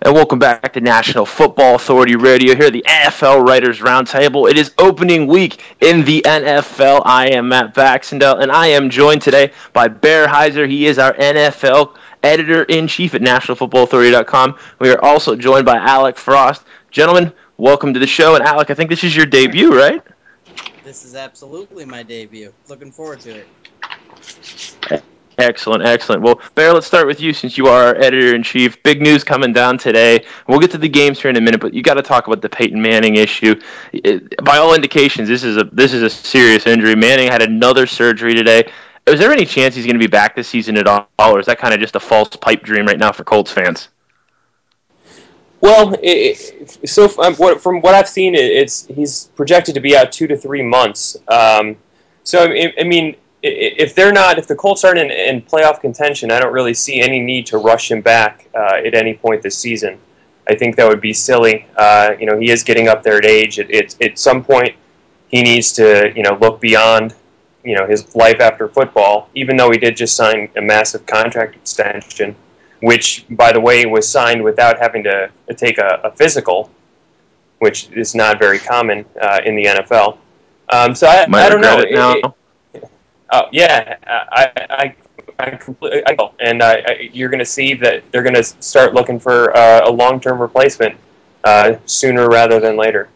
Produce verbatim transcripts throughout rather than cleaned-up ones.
And welcome back to National Football Authority Radio here at the N F L Writers Roundtable. It is opening week in the N F L. I am Matt Baxendale, and I am joined today by Bear Heiser. He is our N F L editor-in-chief at national football authority dot com. We are also joined by Alec Frost. Gentlemen, welcome to the show. And Alec, I think this is your debut, right? This is absolutely my debut. Looking forward to it. Excellent, excellent. Well, Bear, let's start with you since you are our editor-in-chief. Big news coming down today. We'll get to the games here in a minute, but you got to talk about the Peyton Manning issue. It, by all indications, this is a this is a serious injury. Manning had another surgery today. Is there any chance he's going to be back this season at all, or is that kind of just a false pipe dream right now for Colts fans? Well, it, so from what, from what I've seen, it's he's projected to be out two to three months. Um, so I, I mean. If they're not, if the Colts aren't in, in playoff contention, I don't really see any need to rush him back uh, at any point this season. I think that would be silly. Uh, you know, he is getting up there at age. It, it, at some point, he needs to, you know, look beyond, you know, his life after football. Even though he did just sign a massive contract extension, which, by the way, was signed without having to, to take a, a physical, which is not very common uh, in the N F L. Um, so I, I don't know. It now. It, Oh yeah, I I I completely I know. and I, I, you're going to see that they're going to start looking for uh, a long-term replacement uh, sooner rather than later.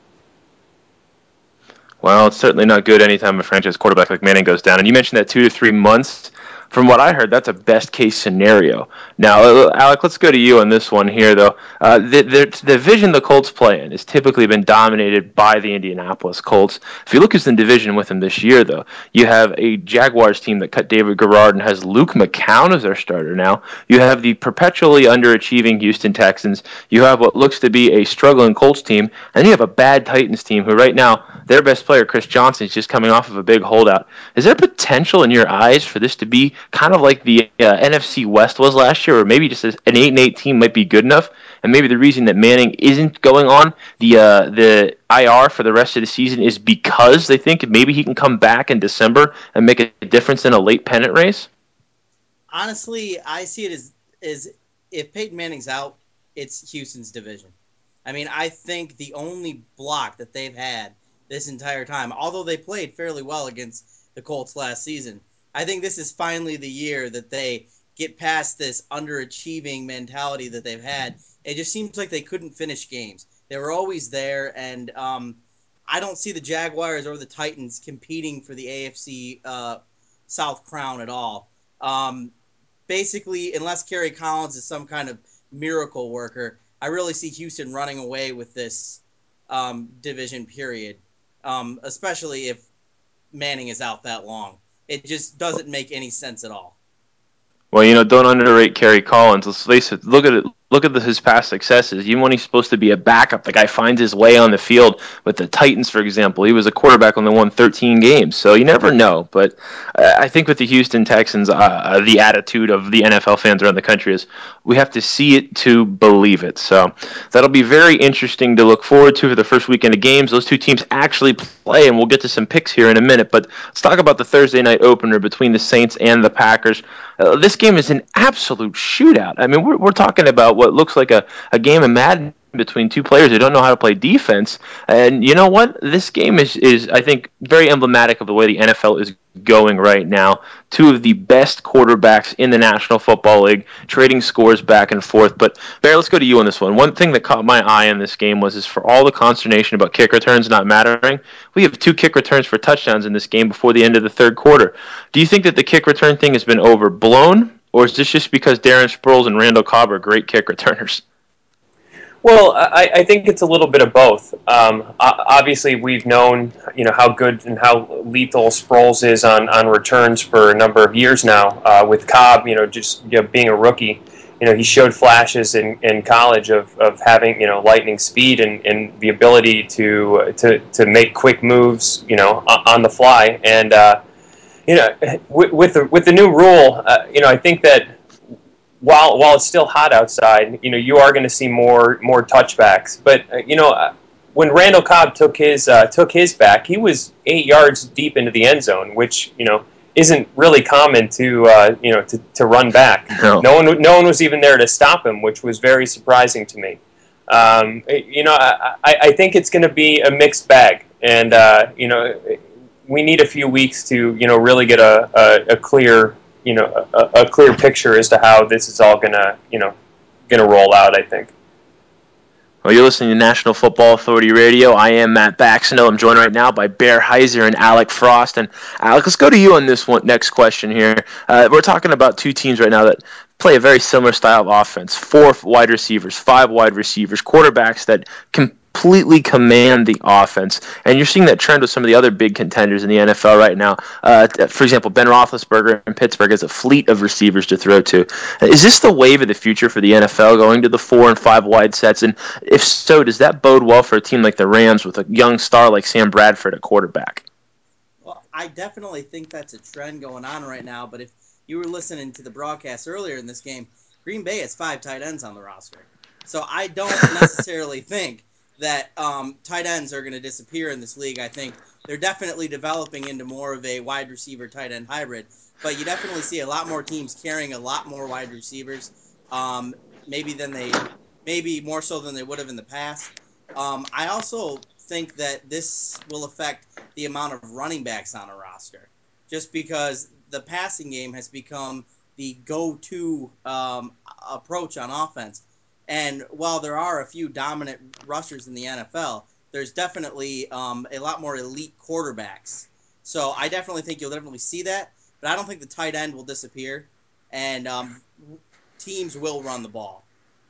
Well, it's certainly not good anytime a franchise quarterback like Manning goes down. And you mentioned that two to three months. From what I heard, that's a best-case scenario. Now, Alec, let's go to you on this one here, though. Uh, the, the, the division the Colts play in has typically been dominated by the Indianapolis Colts. If you look who's in division with them this year, though, you have a Jaguars team that cut David Garrard and has Luke McCown as their starter now. You have the perpetually underachieving Houston Texans. You have what looks to be a struggling Colts team. And you have a bad Titans team who right now, their best player, Chris Johnson, is just coming off of a big holdout. Is there potential in your eyes for this to be kind of like the uh, N F C West was last year, or maybe just an eight and eight team might be good enough, and maybe the reason that Manning isn't going on the uh, the I R for the rest of the season is because they think maybe he can come back in December and make a difference in a late pennant race? Honestly, I see it as, as if Peyton Manning's out, it's Houston's division. I mean, I think the only block that they've had this entire time, although they played fairly well against the Colts last season, I think this is finally the year that they get past this underachieving mentality that they've had. It just seems like they couldn't finish games. They were always there, and um, I don't see the Jaguars or the Titans competing for the A F C uh, South crown at all. Um, basically, unless Kerry Collins is some kind of miracle worker, I really see Houston running away with this um, division period, um, especially if Manning is out that long. It just doesn't make any sense at all. Well, you know, don't underrate Kerry Collins. Let's face it. Look at it. Look at the, his past successes. Even when he's supposed to be a backup, the guy finds his way on the field. With the Titans, for example, he was a quarterback when they won thirteen games. So you never know. But uh, I think with the Houston Texans, uh, the attitude of the N F L fans around the country is we have to see it to believe it. So that'll be very interesting to look forward to for the first weekend of games. Those two teams actually play, and we'll get to some picks here in a minute. But let's talk about the Thursday night opener between the Saints and the Packers. Uh, this game is an absolute shootout. I mean, we're, we're talking about what looks like a, a game of Madden between two players who don't know how to play defense. And you know what? This game is, is, I think, very emblematic of the way the N F L is going right now. Two of the best quarterbacks in the National Football League, trading scores back and forth. But, Bear, let's go to you on this one. One thing that caught my eye in this game was is for all the consternation about kick returns not mattering, we have two kick returns for touchdowns in this game before the end of the third quarter. Do you think that the kick return thing has been overblown, or is this just because Darren Sproles and Randall Cobb are great kick returners? Well, I, I think it's a little bit of both. Um, obviously, we've known, you know, how good and how lethal Sproles is on, on returns for a number of years now. Uh, with Cobb, you know, just you know, being a rookie, you know, he showed flashes in, in college of, of having, you know, lightning speed and, and the ability to to to make quick moves, you know, on the fly. And uh, you know, with, with the with the new rule, uh, you know, I think that. While while it's still hot outside, you know, you are going to see more more touchbacks. But uh, you know, uh, when Randall Cobb took his uh, took his back, he was eight yards deep into the end zone, which you know isn't really common to uh, you know to, to run back. No. no one no one was even there to stop him, which was very surprising to me. Um, you know, I, I, I think it's going to be a mixed bag, and uh, you know, we need a few weeks to you know really get a, a, a clear you know a, a clear picture as to how this is all going to you know going to roll out, I think. Well, you're listening to National Football Authority Radio. I am Matt Baxendale. I'm joined right now by Bear Heiser and Alec Frost. And Alec, let's go to you on this one next question here. Uh, we're talking about two teams right now that play a very similar style of offense. Four wide receivers, five wide receivers, quarterbacks that completely command the offense. And you're seeing that trend with some of the other big contenders in the N F L right now. Uh, for example, Ben Roethlisberger in Pittsburgh has a fleet of receivers to throw to. Is this the wave of the future for the N F L, going to the four and five wide sets? And if so, does that bode well for a team like the Rams with a young star like Sam Bradford at quarterback? Well, I definitely think that's a trend going on right now. But if you were listening to the broadcast earlier in this game, Green Bay has five tight ends on the roster. So I don't necessarily think that um, tight ends are going to disappear in this league. I think they're definitely developing into more of a wide receiver tight end hybrid. But you definitely see a lot more teams carrying a lot more wide receivers, um, maybe than they, maybe more so than they would have in the past. Um, I also think that this will affect the amount of running backs on a roster, just because the passing game has become the go-to um, approach on offense. And while there are a few dominant rushers in the N F L, there's definitely um, a lot more elite quarterbacks. So I definitely think you'll definitely see that, but I don't think the tight end will disappear, and um, teams will run the ball.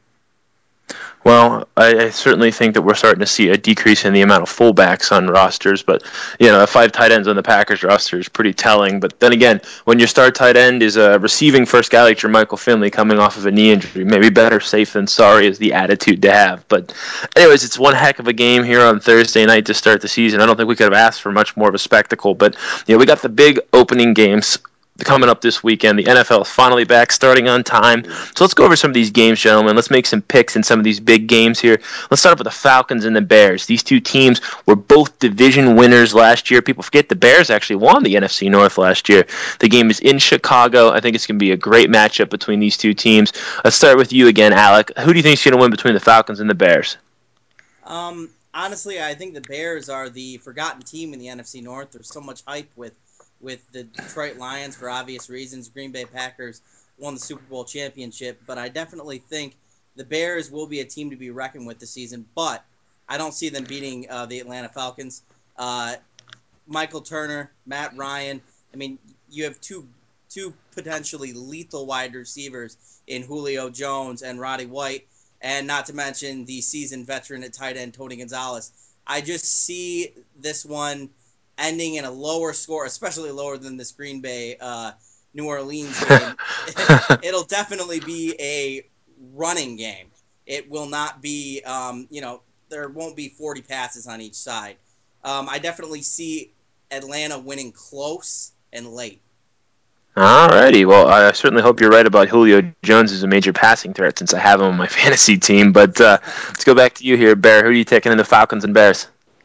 Well, I, I certainly think that we're starting to see a decrease in the amount of fullbacks on rosters, but you know, five tight ends on the Packers roster is pretty telling. But then again, when your star tight end is a receiving first guy like your Michael Finley coming off of a knee injury, maybe better safe than sorry is the attitude to have. But anyways, it's one heck of a game here on Thursday night to start the season. I don't think we could have asked for much more of a spectacle, but you know, we got the big opening games coming up this weekend. The N F L is finally back, starting on time. So let's go over some of these games, gentlemen. Let's make some picks in some of these big games here. Let's start off with the Falcons and the Bears. These two teams were both division winners last year. People forget the Bears actually won the N F C North last year. The game is in Chicago. I think it's going to be a great matchup between these two teams. Let's start with you again, Alec. Who do you think is going to win between the Falcons and the Bears? Um, honestly, I think the Bears are the forgotten team in the N F C North. There's so much hype with with the Detroit Lions for obvious reasons. Green Bay Packers won the Super Bowl championship, but I definitely think the Bears will be a team to be reckoned with this season, but I don't see them beating uh, the Atlanta Falcons. Uh, Michael Turner, Matt Ryan, I mean, you have two two potentially lethal wide receivers in Julio Jones and Roddy White, and not to mention the seasoned veteran at tight end, Tony Gonzalez. I just see this one ending in a lower score, especially lower than this Green Bay uh, New Orleans game. It'll definitely be a running game. It will not be, um, you know, there won't be forty passes on each side. Um, I definitely see Atlanta winning close and late. Alrighty, well, I certainly hope you're right about Julio Jones as a major passing threat since I have him on my fantasy team. But uh, let's go back to you here, Bear. Who are you taking in the Falcons and Bears?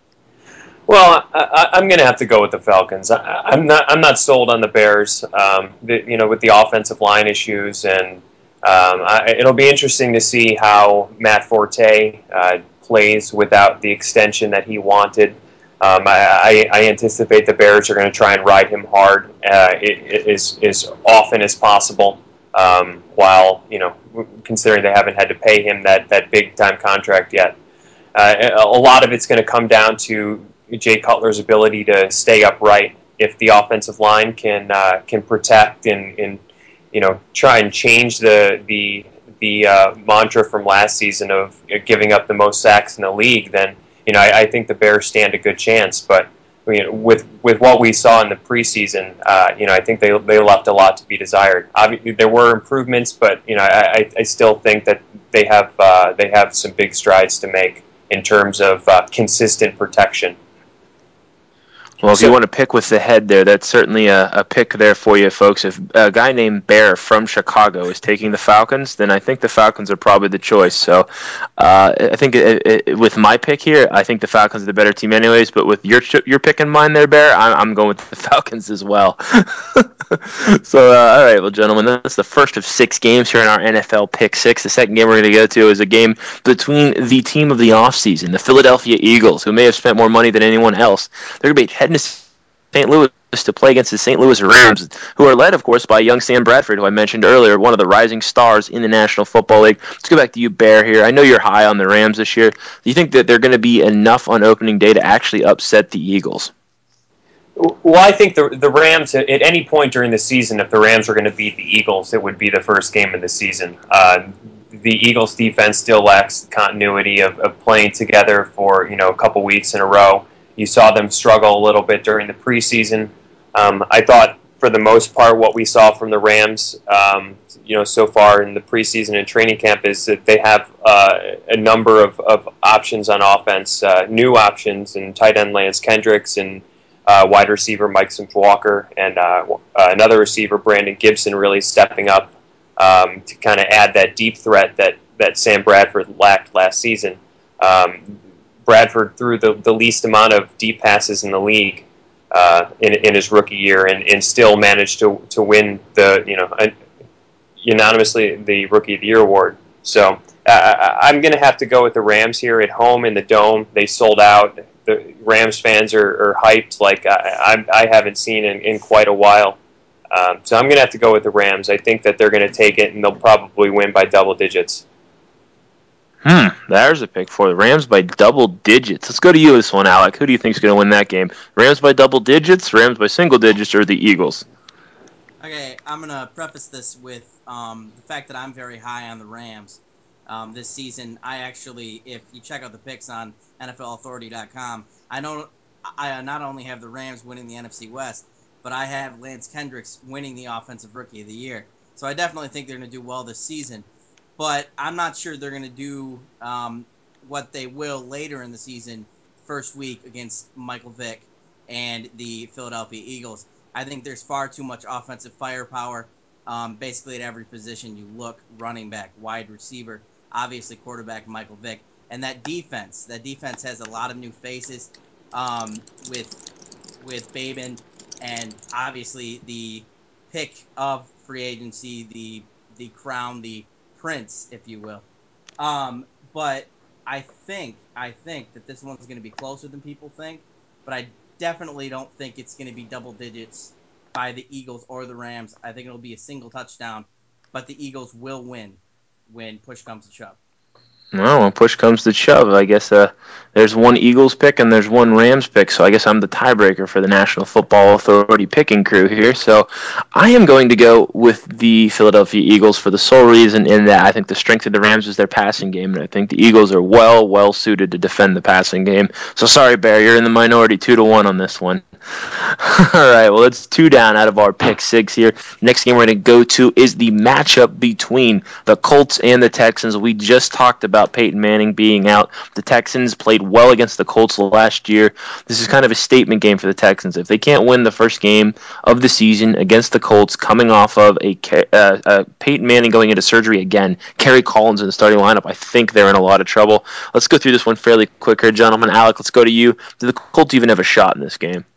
Well, I, I'm going to have to go with the Falcons. I, I'm not. I'm not sold on the Bears. Um, the, you know, with the offensive line issues, and um, I, it'll be interesting to see how Matt Forte uh, plays without the extension that he wanted. Um, I, I, I anticipate the Bears are going to try and ride him hard uh, as as often as possible, um, while you know, considering they haven't had to pay him that that big time contract yet. Uh, a lot of it's going to come down to Jay Cutler's ability to stay upright. If the offensive line can uh, can protect and, and you know try and change the the the uh, mantra from last season of giving up the most sacks in the league, then you know I, I think the Bears stand a good chance. But you know, with with what we saw in the preseason, uh, you know I think they they left a lot to be desired. Obviously, there were improvements, but you know I, I still think that they have uh, they have some big strides to make in terms of uh, consistent protection. Well, if So- you want to pick with the head there, that's certainly a, a pick there for you, folks. If a guy named Bear from Chicago is taking the Falcons, then I think the Falcons are probably the choice. So uh, I think it, it, with my pick here, I think the Falcons are the better team anyways, but with your your pick in mind there, Bear, I'm, I'm going with the Falcons as well. So, uh, all right, well, gentlemen, that's the first of six games here in our N F L Pick Six. The second game we're going to go to is a game between the team of the offseason, the Philadelphia Eagles, who may have spent more money than anyone else. They're going to be heading to Saint Louis to play against the Saint Louis Rams, who are led, of course, by young Sam Bradford, who I mentioned earlier, one of the rising stars in the National Football League. Let's go back to you, Bear, here. I know you're high on the Rams this year. Do you think that they're going to be enough on opening day to actually upset the Eagles? Well, I think the the Rams, at any point during the season, if the Rams were going to beat the Eagles, it would be the first game of the season. Uh, the Eagles' defense still lacks continuity of, of playing together for you know a couple weeks in a row. You saw them struggle a little bit during the preseason. Um, I thought, for the most part, what we saw from the Rams, um, you know, so far in the preseason and training camp is that they have uh, a number of, of options on offense, uh, new options, and tight end Lance Kendricks and Uh, wide receiver Mike Sims-Walker and uh, uh, another receiver Brandon Gibson really stepping up um, to kind of add that deep threat that, that Sam Bradford lacked last season. Um, Bradford threw the, the least amount of deep passes in the league uh, in, in his rookie year and, and still managed to to win the you know unanimously the Rookie of the Year award. So uh, I'm going to have to go with the Rams here at home in the Dome. They sold out. The Rams fans are, are hyped like I, I, I haven't seen in, in quite a while. Um, so I'm going to have to go with the Rams. I think that they're going to take it, and they'll probably win by double digits. Hmm, there's a pick for the Rams by double digits. Let's go to you this one, Alec. Who do you think is going to win that game? Rams by double digits, Rams by single digits, or the Eagles? Okay, I'm going to preface this with um, the fact that I'm very high on the Rams. Um, this season, I actually, if you check out the picks on N F L Authority dot com, I know I not only have the Rams winning the N F C West, but I have Lance Kendricks winning the Offensive Rookie of the Year. So I definitely think they're going to do well this season. But I'm not sure they're going to do um, what they will later in the season, first week against Michael Vick and the Philadelphia Eagles. I think there's far too much offensive firepower, um, basically at every position you look, running back, wide receiver, obviously quarterback Michael Vick. And that defense, that defense has a lot of new faces um, with with Babin, and obviously the pick of free agency, the the crown, the prince, if you will. Um, but I think I think that this one's going to be closer than people think. But I definitely don't think it's going to be double digits by the Eagles or the Rams. I think it'll be a single touchdown, but the Eagles will win when push comes to shove. Well, when push comes to shove, I guess uh, there's one Eagles pick and there's one Rams pick, so I guess I'm the tiebreaker for the National Football Authority picking crew here. So I am going to go with the Philadelphia Eagles for the sole reason in that I think the strength of the Rams is their passing game, and I think the Eagles are well, well suited to defend the passing game. So sorry, Bear, you're in the minority two to one on this one. All right, well, it's two down out of our pick six here. Next game we're going to go to is the matchup between the Colts and the Texans. We just talked about Peyton Manning being out. The Texans played well against the Colts last year. This is kind of a statement game for the Texans. If they can't win the first game of the season against the Colts, coming off of a uh, uh, Peyton Manning going into surgery again, Kerry Collins in the starting lineup, I think they're in a lot of trouble. Let's go through this one fairly quick here, gentlemen. Alec, let's go to you. Do the Colts even have a shot in this game?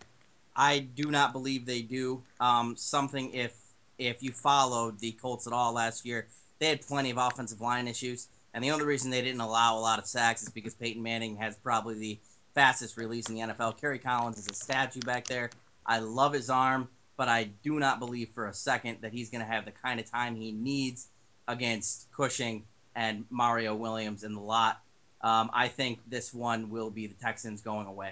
I do not believe they do. Um, something if if you followed the Colts at all last year, they had plenty of offensive line issues, and the only reason they didn't allow a lot of sacks is because Peyton Manning has probably the fastest release in the N F L. Kerry Collins is a statue back there. I love his arm, but I do not believe for a second that he's going to have the kind of time he needs against Cushing and Mario Williams in the lot. Um, I think this one will be the Texans going away.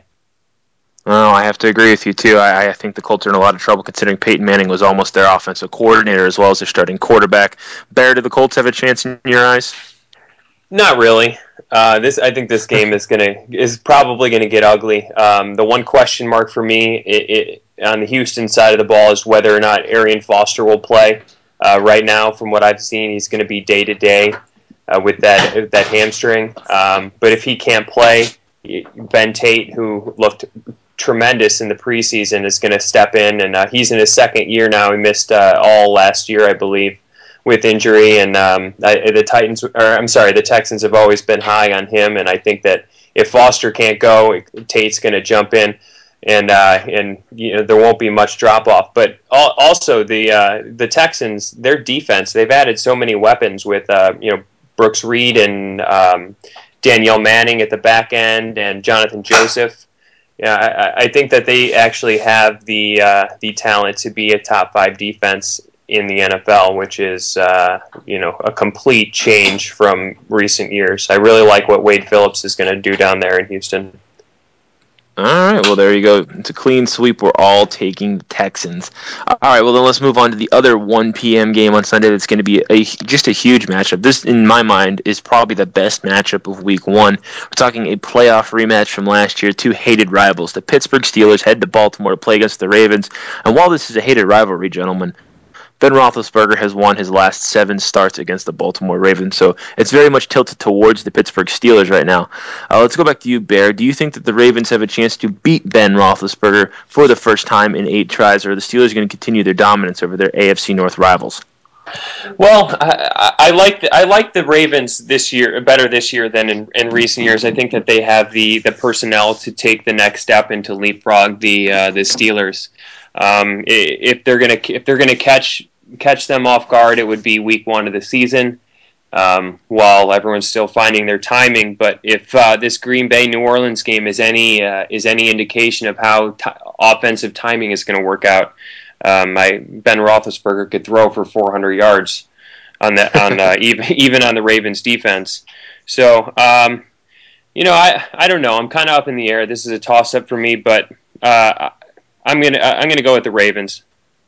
Well, I have to agree with you, too. I, I think the Colts are in a lot of trouble considering Peyton Manning was almost their offensive coordinator as well as their starting quarterback. Bear, do the Colts have a chance in your eyes? Not really. Uh, this I think this game is gonna is probably gonna get ugly. Um, the one question mark for me it, it, on the Houston side of the ball is whether or not Arian Foster will play. Uh, right now, from what I've seen, he's going to be day to day with that that hamstring. Um, but if he can't play, Ben Tate, who looked tremendous in the preseason, is going to step in, and uh, he's in his second year now. He missed uh, all last year, I believe, with injury, and um, I, the Titans, or I'm sorry, the Texans have always been high on him, and I think that if Foster can't go, Tate's going to jump in, and uh, and you know there won't be much drop off. But also the uh, the Texans, their defense, they've added so many weapons with uh, you know Brooks Reed and um, Danielle Manning at the back end, and Jonathan Joseph. Yeah, I, I think that they actually have the uh, the talent to be a top five defense in the N F L, which is uh, you know a complete change from recent years. I really like what Wade Phillips is going to do down there in Houston. All right, well, there you go. It's a clean sweep. We're all taking the Texans. All right, well, then let's move on to the other one p.m. game on Sunday that's going to be a, just a huge matchup. This, in my mind, is probably the best matchup of week one. We're talking a playoff rematch from last year, two hated rivals. The Pittsburgh Steelers head to Baltimore to play against the Ravens. And while this is a hated rivalry, gentlemen, Ben Roethlisberger has won his last seven starts against the Baltimore Ravens, so it's very much tilted towards the Pittsburgh Steelers right now. Uh, let's go back to you, Bear. Do you think that the Ravens have a chance to beat Ben Roethlisberger for the first time in eight tries, or are the Steelers going to continue their dominance over their A F C North rivals? Well, I, I like the, I like the Ravens this year better this year than in, in recent years. I think that they have the, the personnel to take the next step and to leapfrog the uh, the Steelers. Um, if they're gonna if they're gonna catch catch them off guard, it would be week one of the season, um, while everyone's still finding their timing. But if uh, this Green Bay New Orleans game is any uh, is any indication of how t- offensive timing is going to work out, um, I, Ben Roethlisberger could throw for four hundred yards on the on uh, even even on the Ravens defense. So um, you know, I I don't know. I'm kind of up in the air. This is a toss up for me, but. Uh, I'm gonna I'm gonna go with the Ravens.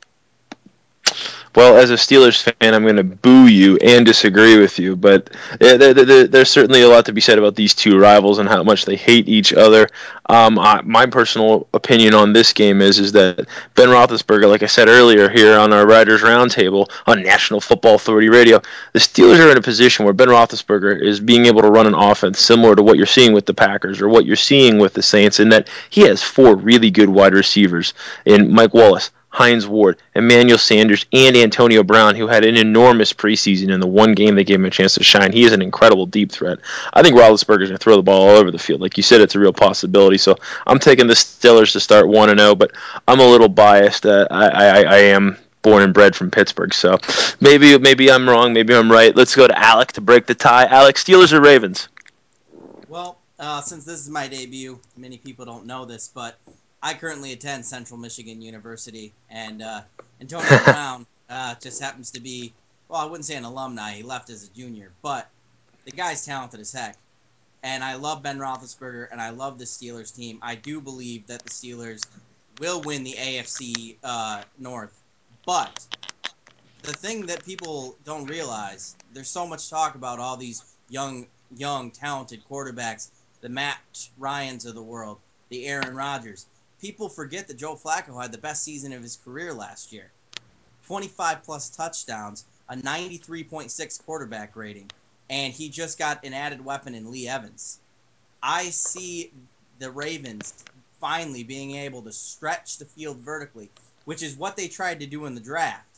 Well, as a Steelers fan, I'm going to boo you and disagree with you, but there, there, there's certainly a lot to be said about these two rivals and how much they hate each other. Um, I, my personal opinion on this game is is that Ben Roethlisberger, like I said earlier here on our Writers' Roundtable on National Football Authority Radio, the Steelers are in a position where Ben Roethlisberger is being able to run an offense similar to what you're seeing with the Packers or what you're seeing with the Saints, in that he has four really good wide receivers in Mike Wallace, Hines Ward, Emmanuel Sanders, and Antonio Brown, who had an enormous preseason in the one game they gave him a chance to shine. He is an incredible deep threat. I think Roethlisberger's going to throw the ball all over the field. Like you said, it's a real possibility. So I'm taking the Steelers to start one and oh, but I'm a little biased. Uh, I, I, I am born and bred from Pittsburgh, so maybe maybe I'm wrong, maybe I'm right. Let's go to Alec to break the tie. Alec, Steelers or Ravens? Well, uh, since this is my debut, many people don't know this, but I currently attend Central Michigan University, and uh, Antonio Brown uh, just happens to be, well, I wouldn't say an alumni. He left as a junior, but the guy's talented as heck. And I love Ben Roethlisberger, and I love the Steelers team. I do believe that the Steelers will win the A F C uh, North. But the thing that people don't realize, there's so much talk about all these young, young, talented quarterbacks, the Matt Ryans of the world, the Aaron Rodgers. People forget that Joe Flacco had the best season of his career last year. twenty-five plus touchdowns, a ninety-three point six quarterback rating, and he just got an added weapon in Lee Evans. I see the Ravens finally being able to stretch the field vertically, which is what they tried to do in the draft.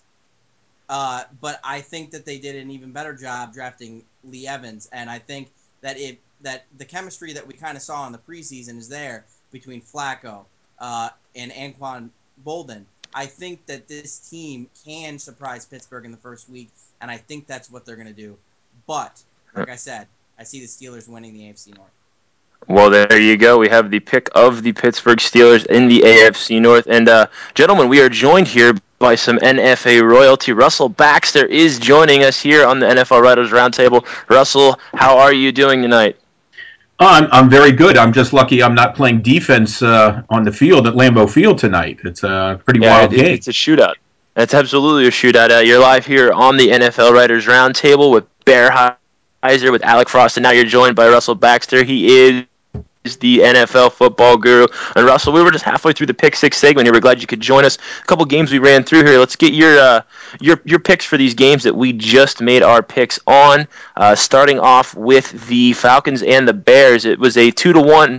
Uh, but I think that they did an even better job drafting Lee Evans, and I think that it that the chemistry that we kind of saw in the preseason is there between Flacco Uh, and Anquan Bolden. I think that this team can surprise Pittsburgh in the first week, and I think that's what they're going to do. But, like I said, I see the Steelers winning the A F C North. Well, there you go. We have the pick of the Pittsburgh Steelers in the A F C North. And, uh, gentlemen, we are joined here by some N F A royalty. Russell Baxter is joining us here on the N F L Writers' Roundtable. Russell, how are you doing tonight? Oh, I'm, I'm very good. I'm just lucky I'm not playing defense uh, on the field at Lambeau Field tonight. It's a pretty yeah, wild it, game. It's a shootout. It's absolutely a shootout. Uh, you're live here on the N F L Writers' Roundtable with Bear Heiser, with Alec Frost, and now you're joined by Russell Baxter. He is the N F L football guru. And Russell, we were just halfway through the pick six segment here. We're glad you could join us. A couple games we ran through here. Let's get your uh, your your picks for these games that we just made our picks on. Uh, starting off with the Falcons and the Bears, it was a two to one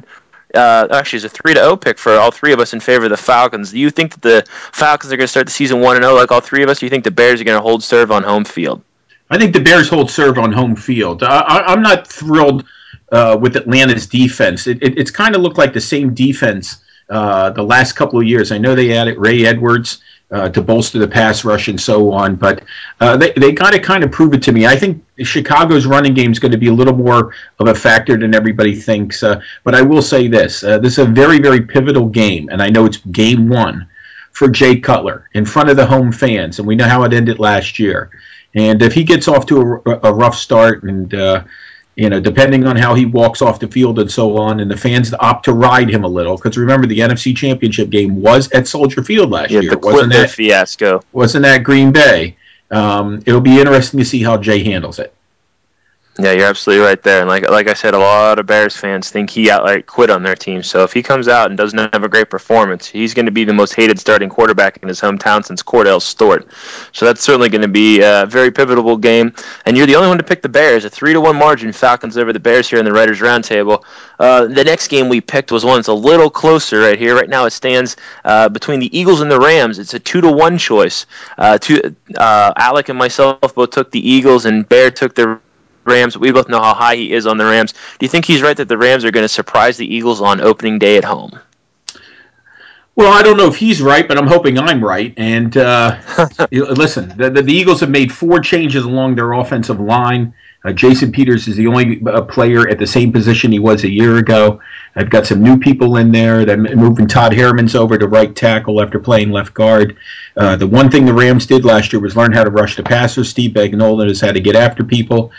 Uh, actually, it's a three to zero pick for all three of us in favor of the Falcons. Do you think that the Falcons are going to start the season one and zero like all three of us? Or do you think the Bears are going to hold serve on home field? I think the Bears hold serve on home field. I, I, I'm not thrilled uh, with Atlanta's defense. It, it, it's kind of looked like the same defense uh, the last couple of years. I know they added Ray Edwards uh, to bolster the pass rush and so on, but uh, they, they got to kind of prove it to me. I think Chicago's running game is going to be a little more of a factor than everybody thinks. Uh, but I will say this. Uh, this is a very, very pivotal game, and I know it's game one for Jay Cutler in front of the home fans, and we know how it ended last year. And if he gets off to a, a rough start, and uh, you know, depending on how he walks off the field and so on, and the fans opt to ride him a little, because remember the N F C Championship game was at Soldier Field last yeah, year. The wasn't that fiasco? Wasn't that Green Bay? Um, it'll be interesting to see how Jay handles it. Yeah, you're absolutely right there. And like like I said, a lot of Bears fans think he outright quit on their team. So if he comes out and doesn't have a great performance, he's going to be the most hated starting quarterback in his hometown since Cordell Stewart. So that's certainly going to be a very pivotal game. And you're the only one to pick the Bears, a three to one margin, Falcons over the Bears here in the Writers' Roundtable. Uh, the next game we picked was one that's a little closer right here. Right now it stands uh, between the Eagles and the Rams. It's a two to one choice. Uh, two, uh, Alec and myself both took the Eagles, and Bear took the Rams. We both know how high he is on the Rams. Do you think he's right that the Rams are going to surprise the Eagles on opening day at home? Well, I don't know if he's right, but I'm hoping I'm right. And uh, listen, the, the, the Eagles have made four changes along their offensive line. Uh, Jason Peters is the only uh, player at the same position he was a year ago. I've got some new people in there. They're moving Todd Herman's over to right tackle after playing left guard. Uh, the one thing the Rams did last year was learn how to rush the passer. Steve Spagnuolo has had to get after people.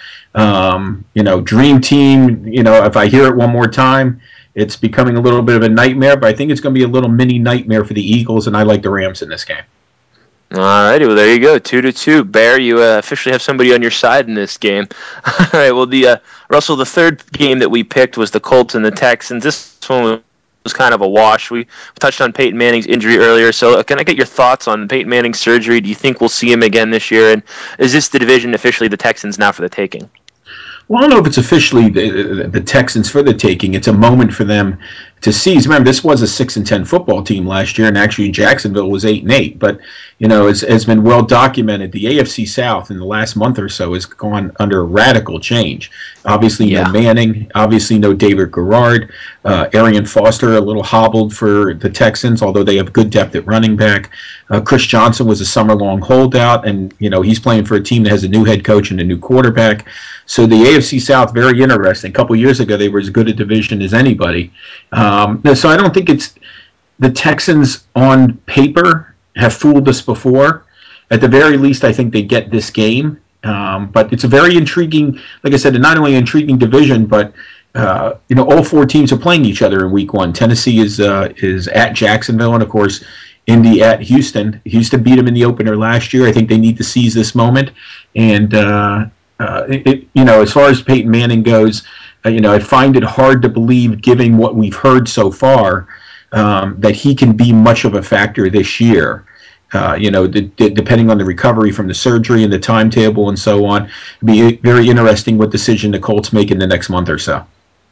Um, you know, dream team, you know, if I hear it one more time, it's becoming a little bit of a nightmare, but I think it's going to be a little mini nightmare for the Eagles, and I like the Rams in this game. All righty, well, there you go, two to two. Bear, you uh, officially have somebody on your side in this game. All right, well, the uh, Russell, the third game that we picked was the Colts and the Texans. This one was kind of a wash. We touched on Peyton Manning's injury earlier, so uh, can I get your thoughts on Peyton Manning's surgery? Do you think we'll see him again this year? And is this the division officially the Texans now for the taking? Well, I don't know if it's officially the, the Texans for the taking. It's a moment for them to seize. Remember, this was a six and ten football team last year, and actually Jacksonville was eight and eight. But you know, it's has been well documented. The A F C South in the last month or so has gone under radical change. Obviously, yeah. no Manning. Obviously, no David Garrard. Uh, Arian Foster a little hobbled for the Texans, although they have good depth at running back. Uh, Chris Johnson was a summer-long holdout, and you know he's playing for a team that has a new head coach and a new quarterback. So the A F C South, very interesting. A couple years ago, they were as good a division as anybody. Um, so I don't think it's the Texans on paper have fooled us before. At the very least, I think they get this game. Um, but it's a very intriguing, like I said, not only an intriguing division, but uh, you know, all four teams are playing each other in Week One. Tennessee is uh, is at Jacksonville, and of course, Indy at Houston. Houston beat them in the opener last year. I think they need to seize this moment. And uh, uh, it, it, you know, as far as Peyton Manning goes, uh, you know, I find it hard to believe, given what we've heard so far, um, that he can be much of a factor this year. Uh, you know, d- d- depending on the recovery from the surgery and the timetable and so on, it'd be very interesting what decision the Colts make in the next month or so.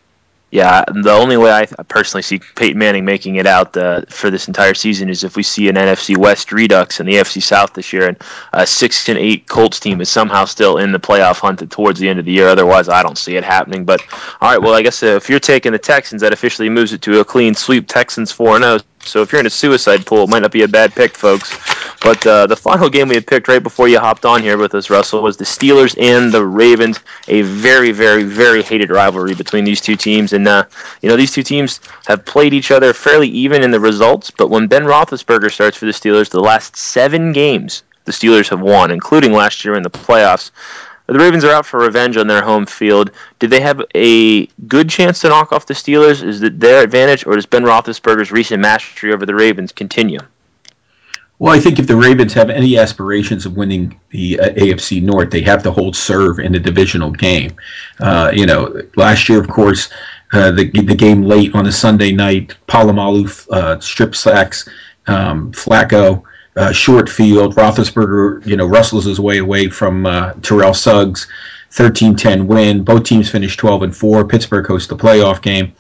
Yeah, the only way I personally see Peyton Manning making it out uh, for this entire season is if we see an N F C West redux in the A F C South this year, and a six and eight Colts team is somehow still in the playoff hunt towards the end of the year. Otherwise, I don't see it happening. But all right, well, I guess uh, if you're taking the Texans, that officially moves it to a clean sweep. Texans four and oh. So if you're in a suicide pool, it might not be a bad pick, folks. But uh, the final game we had picked right before you hopped on here with us, Russell, was the Steelers and the Ravens, a very, very, very hated rivalry between these two teams. And, uh, you know, these two teams have played each other fairly even in the results, but when Ben Roethlisberger starts for the Steelers, the last seven games the Steelers have won, including last year in the playoffs. The Ravens are out for revenge on their home field. Did they have a good chance to knock off the Steelers? Is it their advantage, or does Ben Roethlisberger's recent mastery over the Ravens continue? Well, I think if the Ravens have any aspirations of winning the uh, A F C North, they have to hold serve in the divisional game. Uh, you know, last year, of course, uh, the the game late on a Sunday night, Palomalu uh, strip sacks, um, Flacco. Uh, short field, Roethlisberger, you know, wrestles his way away from uh, Terrell Suggs, thirteen ten win. Both teams finished twelve and four. Pittsburgh hosts the playoff game.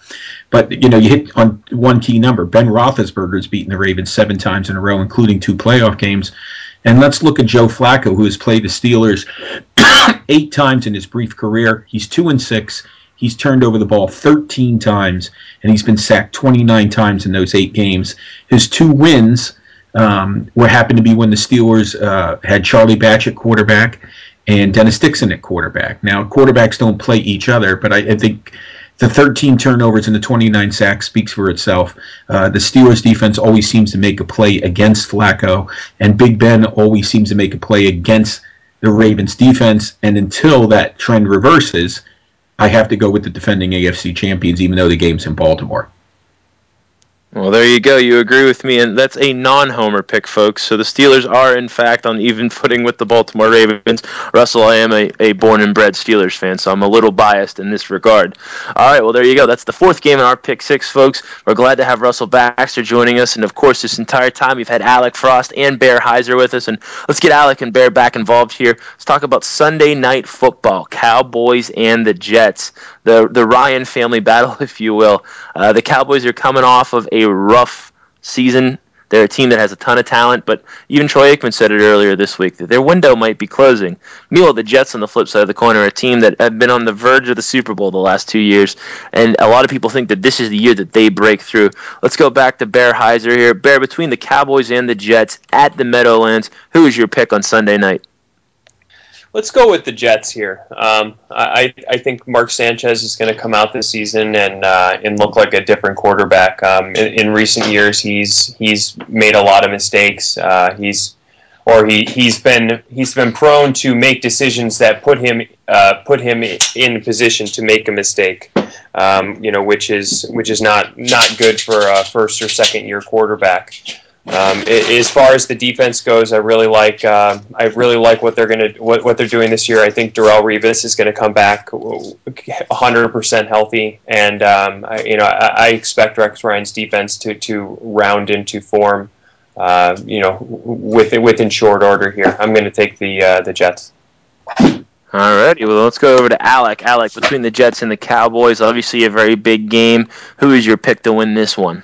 But, you know, you hit on one key number. Ben Roethlisberger's beaten the Ravens seven times in a row, including two playoff games. And let's look at Joe Flacco, who has played the Steelers eight times in his brief career. He's two and six. He's turned over the ball thirteen times, and he's been sacked twenty-nine times in those eight games. His two wins um, were happened to be when the Steelers uh, had Charlie Batch at quarterback and Dennis Dixon at quarterback. Now, quarterbacks don't play each other, but I, I think the thirteen turnovers and the twenty-nine sacks speaks for itself. Uh, the Steelers defense always seems to make a play against Flacco, and Big Ben always seems to make a play against the Ravens defense. And until that trend reverses, I have to go with the defending A F C champions, even though the game's in Baltimore. Well, there you go. You agree with me, and that's a non-homer pick, folks. So the Steelers are, in fact, on even footing with the Baltimore Ravens. Russell, I am a, a born and bred Steelers fan, so I'm a little biased in this regard. All right, well, there you go. That's the fourth game in our pick six, folks. We're glad to have Russell Baxter joining us, and, of course, this entire time we've had Alec Frost and Bear Heiser with us, and let's get Alec and Bear back involved here. Let's talk about Sunday Night Football, Cowboys and the Jets. The the Ryan family battle, if you will. Uh, the Cowboys are coming off of a rough season. They're a team that has a ton of talent, but even Troy Aikman said it earlier this week that their window might be closing. Meanwhile, the Jets on the flip side of the coin are a team that have been on the verge of the Super Bowl the last two years, and a lot of people think that this is the year that they break through. Let's go back to Bear Heiser here. Bear, between the Cowboys and the Jets at the Meadowlands, who is your pick on Sunday night? Let's go with the Jets here. Um, I I think Mark Sanchez is going to come out this season and uh, and look like a different quarterback. Um, in, in recent years, he's he's made a lot of mistakes. Uh, he's or he he's been he's been prone to make decisions that put him uh, put him in position to make a mistake. Um, you know, which is which is not not good for a first or second year quarterback. Um, as far as the defense goes, I really like uh, I really like what they're gonna what, what they're doing this year. I think Darrelle Revis is going to come back one hundred percent healthy, and um, I, you know I, I expect Rex Ryan's defense to, to round into form. Uh, you know, within within short order here. I'm going to take the uh, the Jets. All righty, well, let's go over to Alec. Alec, between the Jets and the Cowboys, obviously a very big game. Who is your pick to win this one?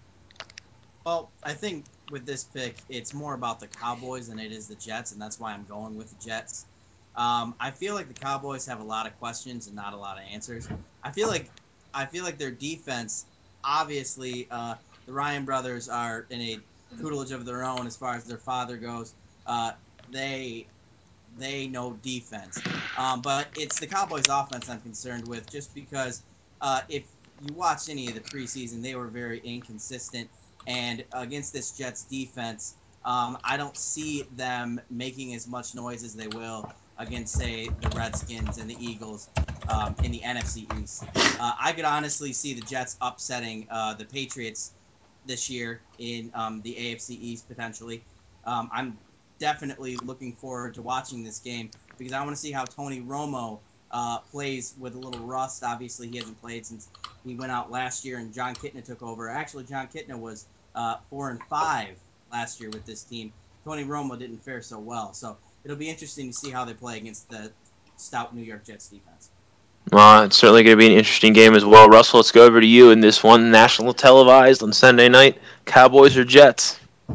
Well, I think with this pick, it's more about the Cowboys than it is the Jets, and that's why I'm going with the Jets. Um, I feel like the Cowboys have a lot of questions and not a lot of answers. I feel like I feel like their defense, obviously, uh, the Ryan brothers are in a tutelage of their own as far as their father goes. Uh, they they know defense, um, but it's the Cowboys' offense I'm concerned with, just because uh, if you watch any of the preseason, they were very inconsistent. And against this Jets defense, um, I don't see them making as much noise as they will against, say, the Redskins and the Eagles um, in the N F C East. Uh, I could honestly see the Jets upsetting uh, the Patriots this year in um, the A F C East potentially. Um, I'm definitely looking forward to watching this game because I want to see how Tony Romo uh, plays with a little rust. Obviously, he hasn't played since he went out last year and John Kitna took over. Actually, John Kitna was uh, four and five last year with this team. Tony Romo didn't fare so well, so it'll be interesting to see how they play against the stout New York Jets defense. Well, it's certainly going to be an interesting game as well. Russell, let's go over to you in this one. National televised on Sunday night. Cowboys or Jets?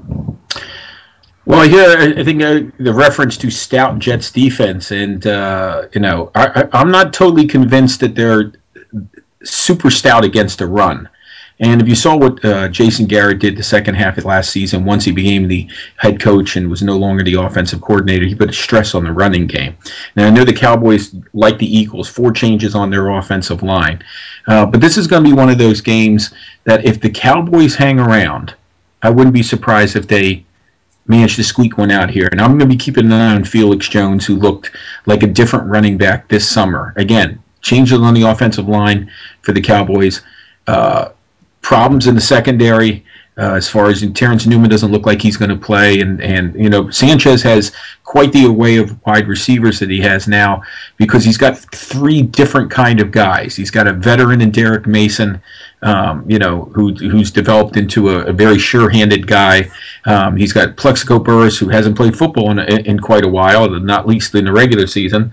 Well, here I think uh, the reference to stout Jets defense, and uh, you know, I, I, I'm not totally convinced that they're super stout against the run. And if you saw what uh, Jason Garrett did the second half of last season, once he became the head coach and was no longer the offensive coordinator, he put a stress on the running game. Now, I know the Cowboys, like the Eagles, four changes on their offensive line. Uh, but this is going to be one of those games that if the Cowboys hang around, I wouldn't be surprised if they managed to squeak one out here. And I'm going to be keeping an eye on Felix Jones, who looked like a different running back this summer. Again, changes on the offensive line for the Cowboys. Uh, problems in the secondary uh, as far as Terrence Newman doesn't look like he's going to play. And, and, you know, Sanchez has quite the array of wide receivers that he has now because he's got three different kind of guys. He's got a veteran in Derek Mason, um, you know, who, who's developed into a, a very sure-handed guy. Um, he's got Plexico Burress, who hasn't played football in, in quite a while, not least in the regular season.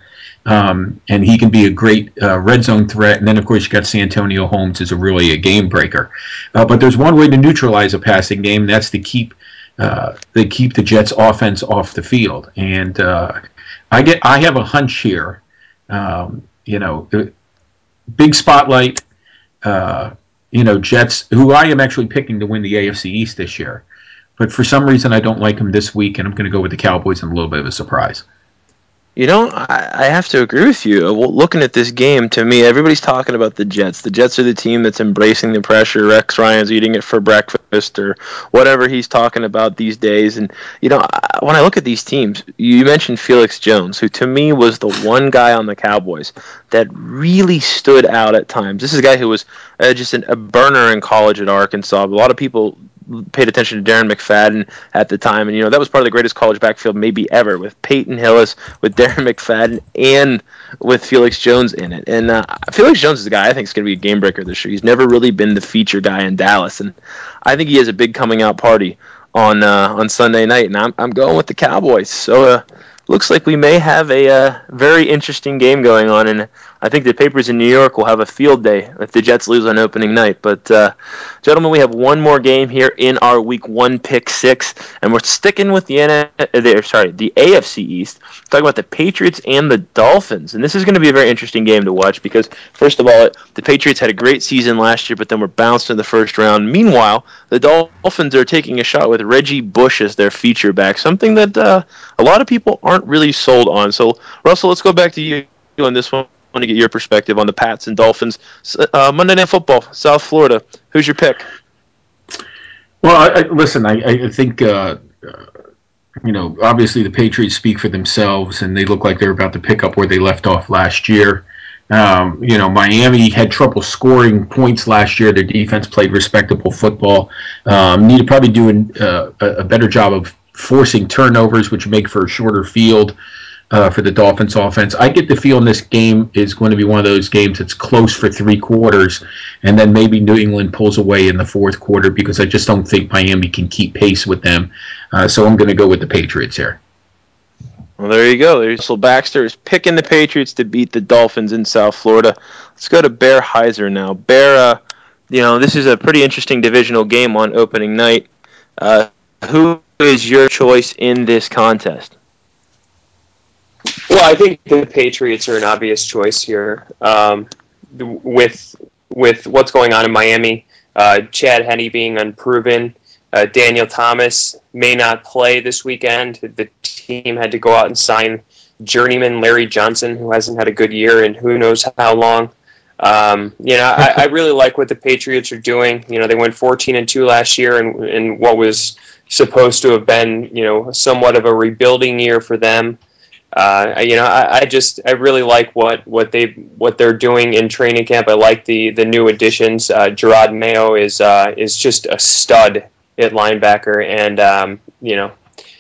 Um, and he can be a great uh, red zone threat. And then, of course, you got Santonio Holmes as a really a game breaker. Uh, but there's one way to neutralize a passing game. And that's to keep uh, they keep the Jets' offense off the field. And uh, I get I have a hunch here. Um, you know, big spotlight. Uh, you know, Jets, who I am actually picking to win the A F C East this year. But for some reason, I don't like them this week, and I'm going to go with the Cowboys in a little bit of a surprise. You know, I, I have to agree with you. Well, looking at this game, to me, everybody's talking about the Jets. The Jets are the team that's embracing the pressure. Rex Ryan's eating it for breakfast or whatever he's talking about these days. And, you know, I, when I look at these teams, you mentioned Felix Jones, who to me was the one guy on the Cowboys that really stood out at times. This is a guy who was uh, just an, a burner in college at Arkansas. A lot of people paid attention to Darren McFadden at the time, and you know that was part of the greatest college backfield maybe ever, with Peyton Hillis, with Darren McFadden, and with Felix Jones in it. And uh, Felix Jones is a guy I think is going to be a game breaker this year. He's never really been the feature guy in Dallas, and I think he has a big coming out party on uh, on Sunday night. And I'm I'm going with the Cowboys. So uh, looks like we may have a uh, very interesting game going on, and I think the papers in New York will have a field day if the Jets lose on opening night. But, uh, gentlemen, we have one more game here in our Week One Pick Six, and we're sticking with the N- uh, sorry the A F C East. Talking about the Patriots and the Dolphins, and this is going to be a very interesting game to watch because, first of all, the Patriots had a great season last year, but then were bounced in the first round. Meanwhile, the Dolphins are taking a shot with Reggie Bush as their feature back, something that uh, a lot of people aren't really sold on. So, Russell, let's go back to you on this one. I want to get your perspective on the Pats and Dolphins. Uh, Monday Night Football, South Florida. Who's your pick? Well, I, I, listen, I, I think, uh, uh, you know, obviously the Patriots speak for themselves, and they look like they're about to pick up where they left off last year. Um, you know, Miami had trouble scoring points last year. Their defense played respectable football. Um, need to probably do an, uh, a better job of forcing turnovers, which make for a shorter field. Uh, for the Dolphins offense. I get the feeling this game is going to be one of those games that's close for three quarters, and then maybe New England pulls away in the fourth quarter because I just don't think Miami can keep pace with them. Uh, so I'm going to go with the Patriots here. Well, there you go. Russell Baxter is picking the Patriots to beat the Dolphins in South Florida. Let's go to Bear Heiser now. Bear, uh, you know, this is a pretty interesting divisional game on opening night. Uh, who is your choice in this contest? Well, I think the Patriots are an obvious choice here. Um, with with what's going on in Miami, uh, Chad Henne being unproven, uh, Daniel Thomas may not play this weekend. The team had to go out and sign journeyman Larry Johnson, who hasn't had a good year and who knows how long. Um, you know, I, I really like what the Patriots are doing. You know, they went fourteen and two last year, and in what was supposed to have been, you know, somewhat of a rebuilding year for them. Uh, you know, I, I just I really like what, what they what they're doing in training camp. I like the, the new additions. Uh, Gerard Mayo is uh, is just a stud at linebacker, and um, you know,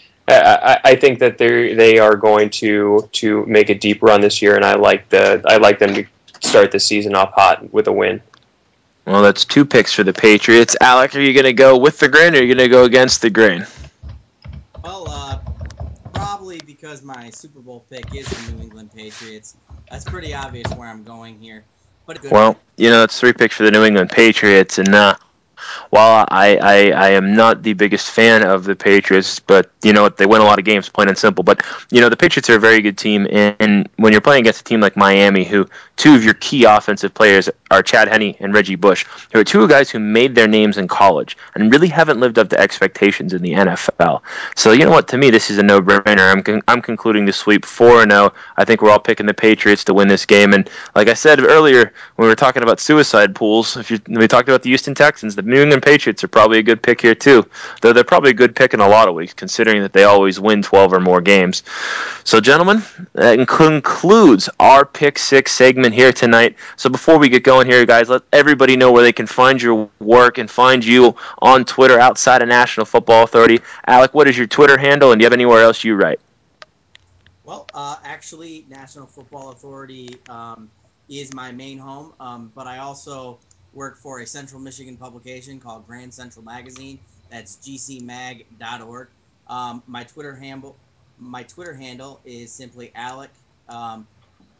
I, I think that they they are going to to make a deep run this year, and I like the I like them to start the season off hot with a win. Well, that's two picks for the Patriots. Alec, are you going to go with the grain, or are you going to go against the grain? Well, uh, probably because my Super Bowl pick is the New England Patriots. That's pretty obvious where I'm going here. But good. Well, you know, it's three picks for the New England Patriots, and uh, while I, I, I am not the biggest fan of the Patriots, but you know they win a lot of games, plain and simple. But you know the Patriots are a very good team, and, and when you're playing against a team like Miami, who two of your key offensive players are Chad Henne and Reggie Bush, who are two guys who made their names in college and really haven't lived up to expectations in the N F L. So you know what? To me, this is a no-brainer. I'm con- I'm concluding the sweep four and oh. I think we're all picking the Patriots to win this game. And like I said earlier, when we were talking about suicide pools, if you we talked about the Houston Texans, the New England Patriots are probably a good pick here too. Though they're probably a good pick in a lot of weeks, considering that they always win twelve or more games. So, gentlemen, that concludes our Pick Six segment here tonight. So before we get going here, guys, let everybody know where they can find your work and find you on Twitter outside of National Football Authority. Alec, what is your Twitter handle, and do you have anywhere else you write? Well, uh, actually, National Football Authority um, is my main home, um, but I also work for a Central Michigan publication called Grand Central Magazine. That's g c mag dot org. Um, my Twitter handle, my Twitter handle is simply Alec. Um,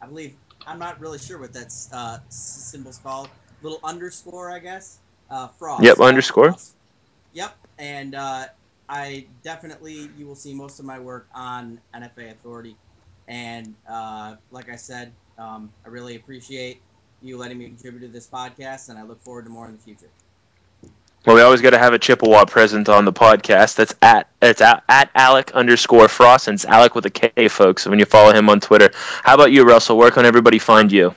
I believe I'm not really sure what that uh, symbol's called. Little underscore, I guess. Uh, Frost. Yep, At underscore. Frost. Yep, and uh, I definitely you will see most of my work on N F A Authority, and uh, like I said, um, I really appreciate you letting me contribute to this podcast, and I look forward to more in the future. Well, we always got to have a Chippewa present on the podcast. That's at it's at, at Alec underscore Frost, and it's Alec with a K, folks. When you follow him on Twitter, how about you, Russell? Where can everybody find you?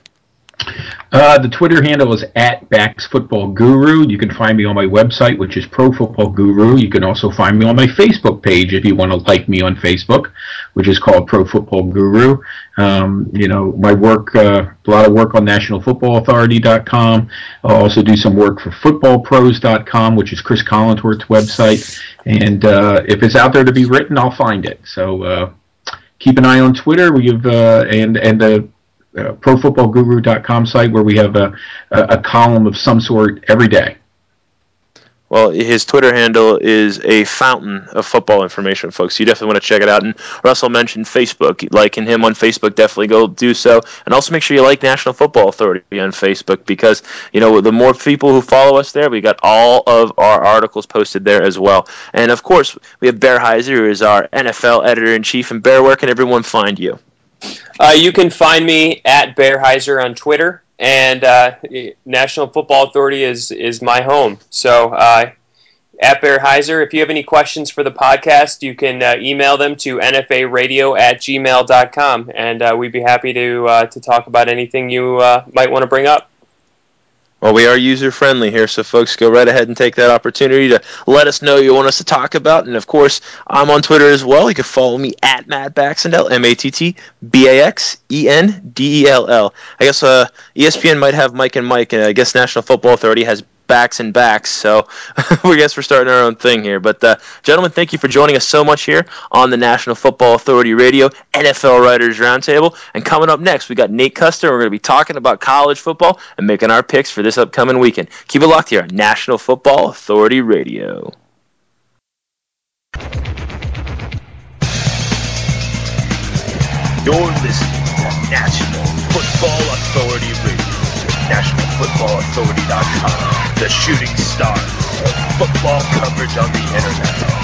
Uh, the Twitter handle is at Bax Football Guru. You can find me on my website, which is Pro Football Guru. You can also find me on my Facebook page if you want to like me on Facebook, which is called Pro Football Guru. Um, you know, my work, uh, a lot of work on National Football Authority dot com. I'll also do some work for Football Pros dot com, which is Chris Collinsworth's website. And uh, if it's out there to be written, I'll find it. So uh, keep an eye on Twitter. We have uh, and and the Uh, Pro Football Guru dot com site where we have a, a, a column of some sort every day. Well, his Twitter handle is a fountain of football information, folks. You definitely want to check it out. And Russell mentioned Facebook. Liking him on Facebook, definitely go do so. And also make sure you like National Football Authority on Facebook because, you know, the more people who follow us there, we got all of our articles posted there as well. And, of course, we have Bear Heiser, who is our N F L editor-in-chief. And, Bear, where can everyone find you? Uh, you can find me at Bear Heiser on Twitter, and uh, National Football Authority is is my home. So uh, at Bear Heiser, if you have any questions for the podcast, you can uh, email them to N F A radio at gmail dot com, and uh, we'd be happy to uh, to talk about anything you uh, might want to bring up. Well, we are user-friendly here, so folks, go right ahead and take that opportunity to let us know you want us to talk about. And, of course, I'm on Twitter as well. You can follow me at Matt Baxendell, M A T T B A X E N D E L L. I guess uh, E S P N might have Mike and Mike, and I guess National Football Authority has backs and backs, so we guess we're starting our own thing here. But, uh, gentlemen, thank you for joining us so much here on the National Football Authority Radio N F L Writers Roundtable. And coming up next, we got Nate Custer. We're going to be talking about college football and making our picks for this upcoming weekend. Keep it locked here on National Football Authority Radio. You're listening to National Football Authority Radio. National Football Authority dot com, the shooting stars of football coverage on the internet.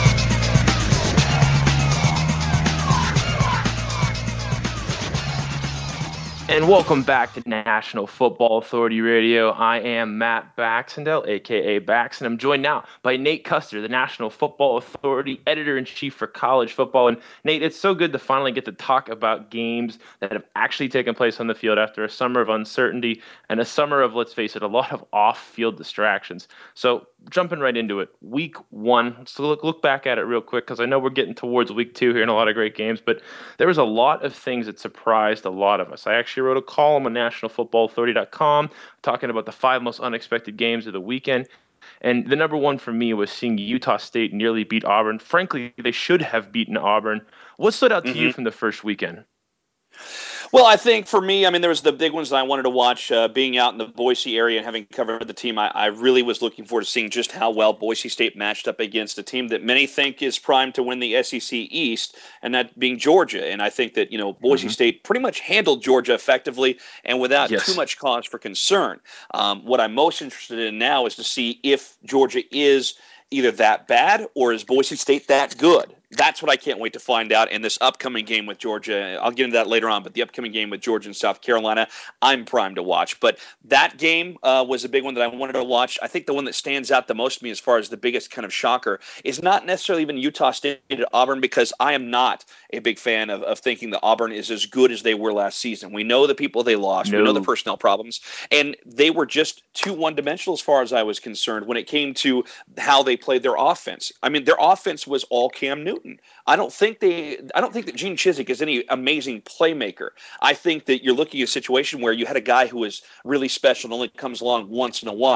And welcome back to National Football Authority Radio. I am Matt Baxendell, a k a. Bax, and I'm joined now by Nate Custer, the National Football Authority Editor-in-Chief for College Football. And Nate, it's so good to finally get to talk about games that have actually taken place on the field after a summer of uncertainty and a summer of, let's face it, a lot of off-field distractions. So jumping right into it, week one, let's look, look back at it real quick because I know we're getting towards week two here and a lot of great games, but there was a lot of things that surprised a lot of us. I actually wrote a column on National Football Authority dot com talking about the five most unexpected games of the weekend. And the number one for me was seeing Utah State nearly beat Auburn. Frankly, they should have beaten Auburn. What stood out to mm-hmm. you from the first weekend? Well, I think for me, I mean, there was the big ones that I wanted to watch. Uh, being out in the Boise area and having covered the team, I, I really was looking forward to seeing just how well Boise State matched up against a team that many think is primed to win the S E C East, and that being Georgia. And I think that, you know, Boise mm-hmm. State pretty much handled Georgia effectively and without yes. too much cause for concern. Um, what I'm most interested in now is to see if Georgia is either that bad or is Boise State that good. That's what I can't wait to find out in this upcoming game with Georgia. I'll get into that later on, but the upcoming game with Georgia and South Carolina, I'm primed to watch. But that game uh, was a big one that I wanted to watch. I think the one that stands out the most to me as far as the biggest kind of shocker is not necessarily even Utah State at Auburn, because I am not a big fan of, of thinking that Auburn is as good as they were last season. We know the people they lost. No. We know the personnel problems. And they were just too one-dimensional as far as I was concerned when it came to how they played their offense. I mean, their offense was all Cam Newton. I don't think they. I don't think that Gene Chizik is any amazing playmaker. I think that you're looking at a situation where you had a guy who is really special and only comes along once in a while.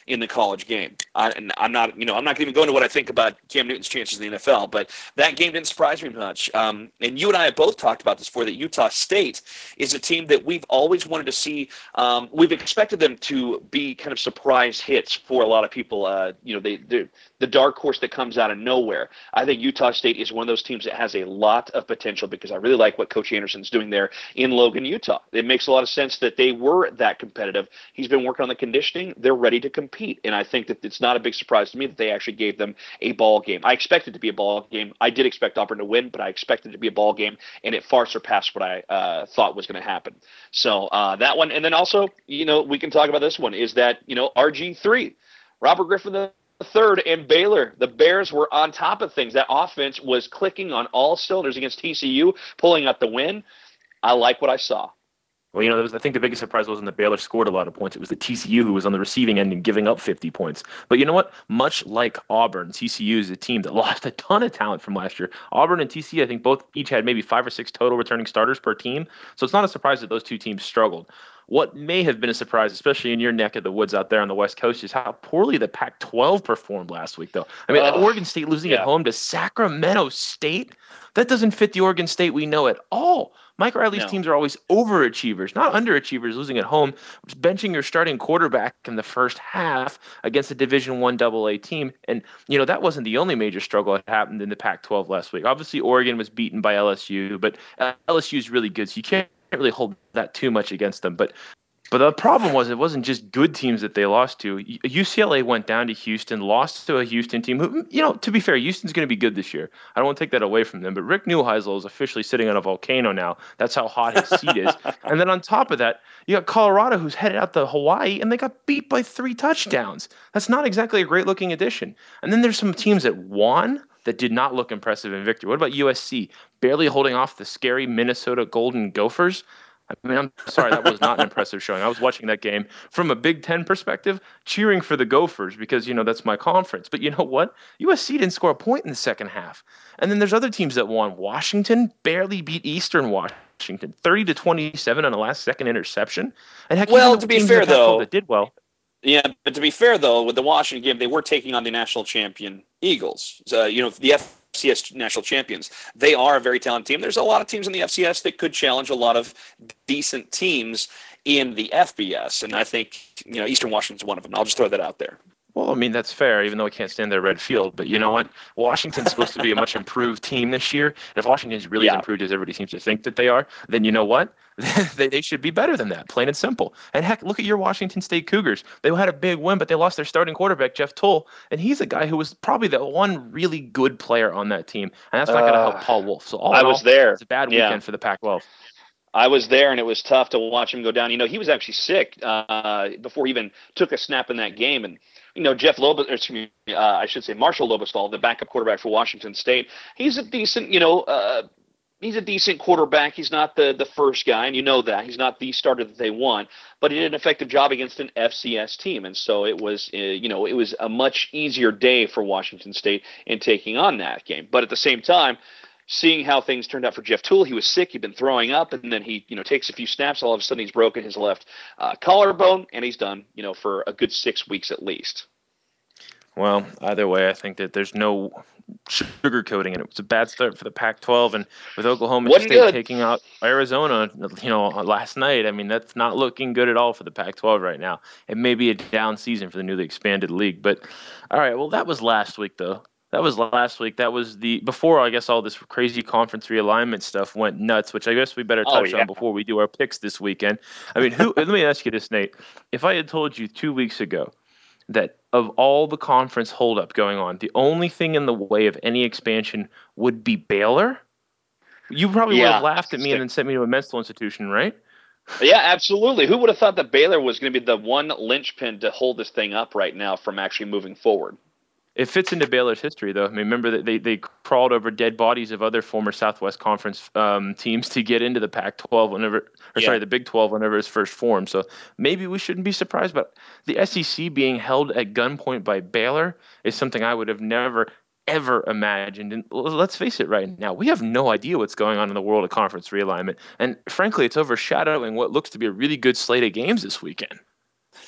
in the college game. I, and I'm not, you know, I'm not going to even go into what I think about Cam Newton's chances in the N F L, but that game didn't surprise me much. Um, and you and I have both talked about this before, that Utah State is a team that we've always wanted to see. Um, we've expected them to be kind of surprise hits for a lot of people. Uh, you know, they, they're the dark horse that comes out of nowhere. I think Utah State is one of those teams that has a lot of potential, because I really like what Coach Anderson's doing there in Logan, Utah. It makes a lot of sense that they were that competitive. He's been working on the conditioning. They're ready to compete. And I think that it's not a big surprise to me that they actually gave them a ball game. I expected it to be a ball game. I did expect Auburn to win, but I expected it to be a ball game, and it far surpassed what I uh, thought was going to happen. So uh, that one. And then also, you know, we can talk about this one, is that, you know, R G three, Robert Griffin the third, and Baylor, the Bears were on top of things. That offense was clicking on all cylinders against T C U, pulling out the win. I like what I saw. Well, you know, was, I think the biggest surprise wasn't that Baylor scored a lot of points. It was the T C U who was on the receiving end and giving up fifty points. But you know what? Much like Auburn, T C U is a team that lost a ton of talent from last year. Auburn and T C U, I think both each had maybe five or six total returning starters per team. So it's not a surprise that those two teams struggled. What may have been a surprise, especially in your neck of the woods out there on the West Coast, is how poorly the Pac twelve performed last week, though. I mean, uh, Oregon State losing yeah. at home to Sacramento State, that doesn't fit the Oregon State we know at all. Mike Riley's no. teams are always overachievers, not underachievers, losing at home, benching your starting quarterback in the first half against a Division One double A team. And, you know, that wasn't the only major struggle that happened in the Pac twelve last week. Obviously, Oregon was beaten by L S U, but L S U is really good, so you can't really hold that too much against them. But But the problem was it wasn't just good teams that they lost to. U C L A went down to Houston, lost to a Houston team who, you know, to be fair, Houston's going to be good this year. I don't want to take that away from them. But Rick Neuheisel is officially sitting on a volcano now. That's how hot his seat is. And then on top of that, you got Colorado, who's headed out to Hawaii, and they got beat by three touchdowns. That's not exactly a great-looking addition. And then there's some teams that won that did not look impressive in victory. What about U S C? Barely holding off the scary Minnesota Golden Gophers. I mean, I'm sorry, that was not an impressive showing. I was watching that game from a Big Ten perspective, cheering for the Gophers because, you know, that's my conference. But you know what? U S C didn't score a point in the second half. And then there's other teams that won. Washington barely beat Eastern Washington, thirty to twenty-seven on a last-second interception. And heck, well, to be fair, though, that did well. Yeah, but to be fair, though, with the Washington game, they were taking on the national champion Eagles. Uh, you know, the F C S national champions. They are a very talented team. There's a lot of teams in the F C S that could challenge a lot of decent teams in the F B S, and I think, you know, Eastern Washington's one of them. I'll just throw that out there. Well, I mean, that's fair, even though I can't stand their red field. But you know what? Washington's supposed to be a much improved team this year. And if Washington's really yeah. improved as everybody seems to think that they are, then you know what? they, they should be better than that, plain and simple. And heck, look at your Washington State Cougars. They had a big win, but they lost their starting quarterback, Jeff Tull. And he's a guy who was probably the one really good player on that team. And that's not uh, going to help Paul Wolf. So all I in was all, there. It's a bad yeah. weekend for the Pac twelve. I was there, and it was tough to watch him go down. You know, he was actually sick uh, before he even took a snap in that game. And, you know, Jeff Lobos, or excuse me, uh, I should say Marshall Lobostal, the backup quarterback for Washington State, he's a decent, you know, uh, he's a decent quarterback. He's not the, the first guy, and you know that. He's not the starter that they want, but he did an effective job against an F C S team. And so it was, uh, you know, it was a much easier day for Washington State in taking on that game. But at the same time, seeing how things turned out for Jeff Tull, he was sick, he'd been throwing up, and then he, you know, takes a few snaps. All of a sudden, he's broken his left uh, collarbone, and he's done, you know, for a good six weeks at least. Well, either way, I think that there's no sugarcoating it. It was a bad start for the Pac twelve, and with Oklahoma Wasn't State good. taking out Arizona, you know, last night, I mean, that's not looking good at all for the Pac twelve right now. It may be a down season for the newly expanded league, but all right, well, that was last week, though. That was last week. That was the before, I guess, all this crazy conference realignment stuff went nuts, which I guess we better touch oh, yeah. on before we do our picks this weekend. I mean, who? Let me ask you this, Nate. If I had told you two weeks ago that of all the conference holdup going on, the only thing in the way of any expansion would be Baylor, you probably yeah. would have laughed at me and then sent me to a mental institution, right? Yeah, absolutely. Who would have thought that Baylor was going to be the one linchpin to hold this thing up right now from actually moving forward? It fits into Baylor's history, though. I mean, remember that they, they crawled over dead bodies of other former Southwest Conference um, teams to get into the Pac twelve whenever, or yeah. sorry, the Big twelve whenever it was first formed. So maybe we shouldn't be surprised. But the S E C being held at gunpoint by Baylor is something I would have never, ever imagined. And let's face it right now, we have no idea what's going on in the world of conference realignment. And frankly, it's overshadowing what looks to be a really good slate of games this weekend.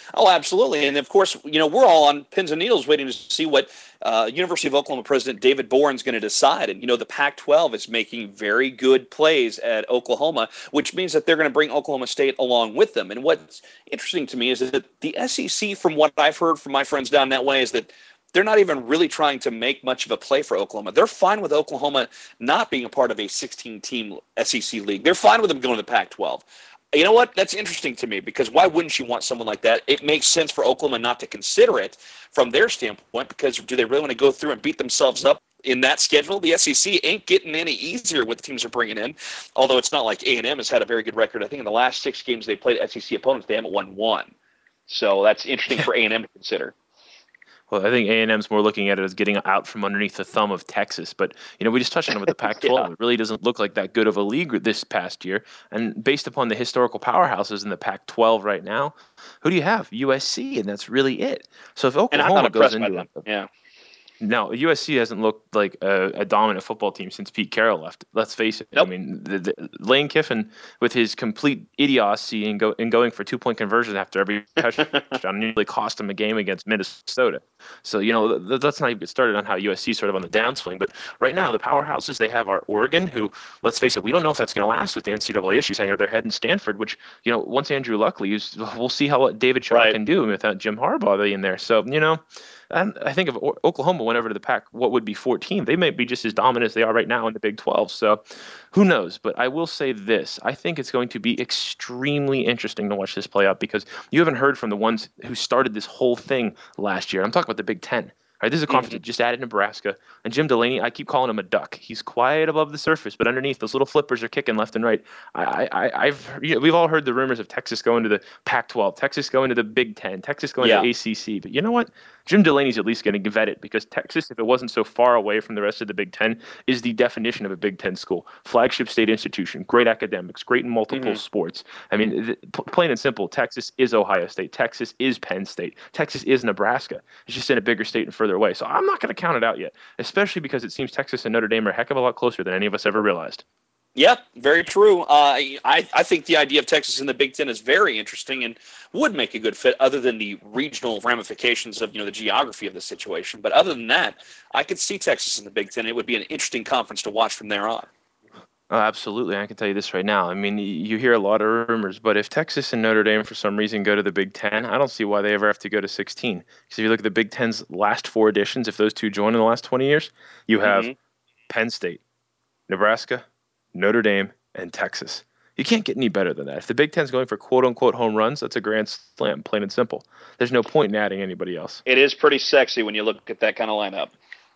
Oh, absolutely. And of course, you know, we're all on pins and needles waiting to see what uh, University of Oklahoma President David Boren's going to decide. And, you know, the Pac twelve is making very good plays at Oklahoma, which means that they're going to bring Oklahoma State along with them. And what's interesting to me is that the S E C, from what I've heard from my friends down that way, is that they're not even really trying to make much of a play for Oklahoma. They're fine with Oklahoma not being a part of a sixteen-team S E C league. They're fine with them going to the Pac twelve. You know what? That's interesting to me, because why wouldn't you want someone like that? It makes sense for Oklahoma not to consider it from their standpoint, because do they really want to go through and beat themselves up in that schedule? The S E C ain't getting any easier with the teams they're bringing in, although it's not like A and M has had a very good record. I think in the last six games they played S E C opponents, they haven't won one. So that's interesting for A and M to consider. Well, I think A and M's more looking at it as getting out from underneath the thumb of Texas. But, you know, we just touched on it with the Pac twelve. Yeah. It really doesn't look like that good of a league this past year. And based upon the historical powerhouses in the Pac twelve right now, who do you have? U S C, and that's really it. So if Oklahoma goes into it, yeah. No, U S C hasn't looked like a, a dominant football team since Pete Carroll left. Let's face it. Nope. I mean, the, the, Lane Kiffin, with his complete idiocy and, go, and going for two-point conversions after every touchdown, nearly cost him a game against Minnesota. So, you know, th- let's not even get started on how U S C is sort of on the downswing. But right now, the powerhouses they have are Oregon, who, let's face it, we don't know if that's going to last with the N C double A issues hanging over their head, in Stanford, which, you know, once Andrew Luck leaves, we'll see how what David Shaw right. can do without Jim Harbaugh being there. So, you know, and I think if Oklahoma went over to the Pac, what would be fourteen? They may be just as dominant as they are right now in the Big twelve. So who knows? But I will say this. I think it's going to be extremely interesting to watch this play out, because you haven't heard from the ones who started this whole thing last year. I'm talking about the Big Ten. All right, this is a conference that just added Nebraska. And Jim Delaney, I keep calling him a duck. He's quiet above the surface, but underneath, those little flippers are kicking left and right. I, I, I've, you know, we've all heard the rumors of Texas going to the Pac twelve, Texas going to the Big Ten, Texas going yeah. to the A C C. But you know what? Jim Delaney's at least going to vet it, because Texas, if it wasn't so far away from the rest of the Big Ten, is the definition of a Big Ten school. Flagship state institution, great academics, great in multiple mm-hmm. sports. I mean, th- plain and simple, Texas is Ohio State. Texas is Penn State. Texas is Nebraska. It's just in a bigger state and further away. So I'm not going to count it out yet, especially because it seems Texas and Notre Dame are a heck of a lot closer than any of us ever realized. Yeah, very true. Uh, I, I think the idea of Texas in the Big Ten is very interesting and would make a good fit, other than the regional ramifications of, you know, the geography of the situation. But other than that, I could see Texas in the Big Ten. It would be an interesting conference to watch from there on. Oh, absolutely. I can tell you this right now. I mean, you hear a lot of rumors, but if Texas and Notre Dame for some reason go to the Big Ten, I don't see why they ever have to go to sixteen. Because if you look at the Big Ten's last four editions, if those two join in the last twenty years, you have mm-hmm. Penn State, Nebraska, Notre Dame, and Texas. You can't get any better than that. If the Big Ten's going for quote-unquote home runs, that's a grand slam, plain and simple. There's no point in adding anybody else. It is pretty sexy when you look at that kind of lineup.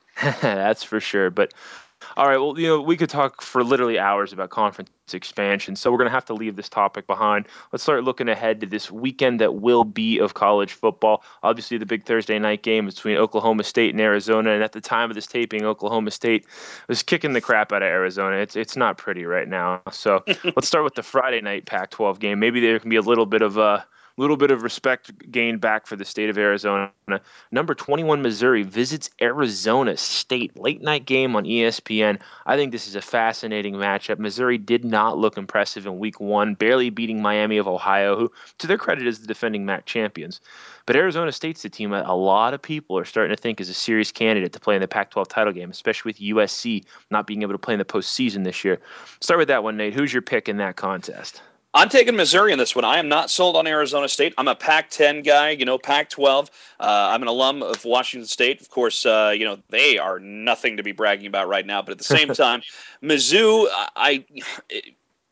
That's for sure. But all right, well, you know, we could talk for literally hours about conference expansion, so we're going to have to leave this topic behind. Let's start looking ahead to this weekend that will be of college football. Obviously, the big Thursday night game between Oklahoma State and Arizona, and at the time of this taping, Oklahoma State was kicking the crap out of Arizona. It's it's not pretty right now. So let's start with the Friday night Pac twelve game. Maybe there can be a little bit of a little bit of respect gained back for the state of Arizona. Number twenty-one Missouri visits Arizona State. Late night game on E S P N. I think this is a fascinating matchup. Missouri did not look impressive in week one, barely beating Miami of Ohio, who, to their credit, is the defending M A C champions. But Arizona State's the team that a lot of people are starting to think is a serious candidate to play in the Pac twelve title game, especially with U S C not being able to play in the postseason this year. Start with that one, Nate. Who's your pick in that contest? I'm taking Missouri in this one. I am not sold on Arizona State. I'm a Pac ten guy, you know, Pac twelve. Uh, I'm an alum of Washington State. Of course, uh, you know, they are nothing to be bragging about right now. But at the same time, Mizzou, I, I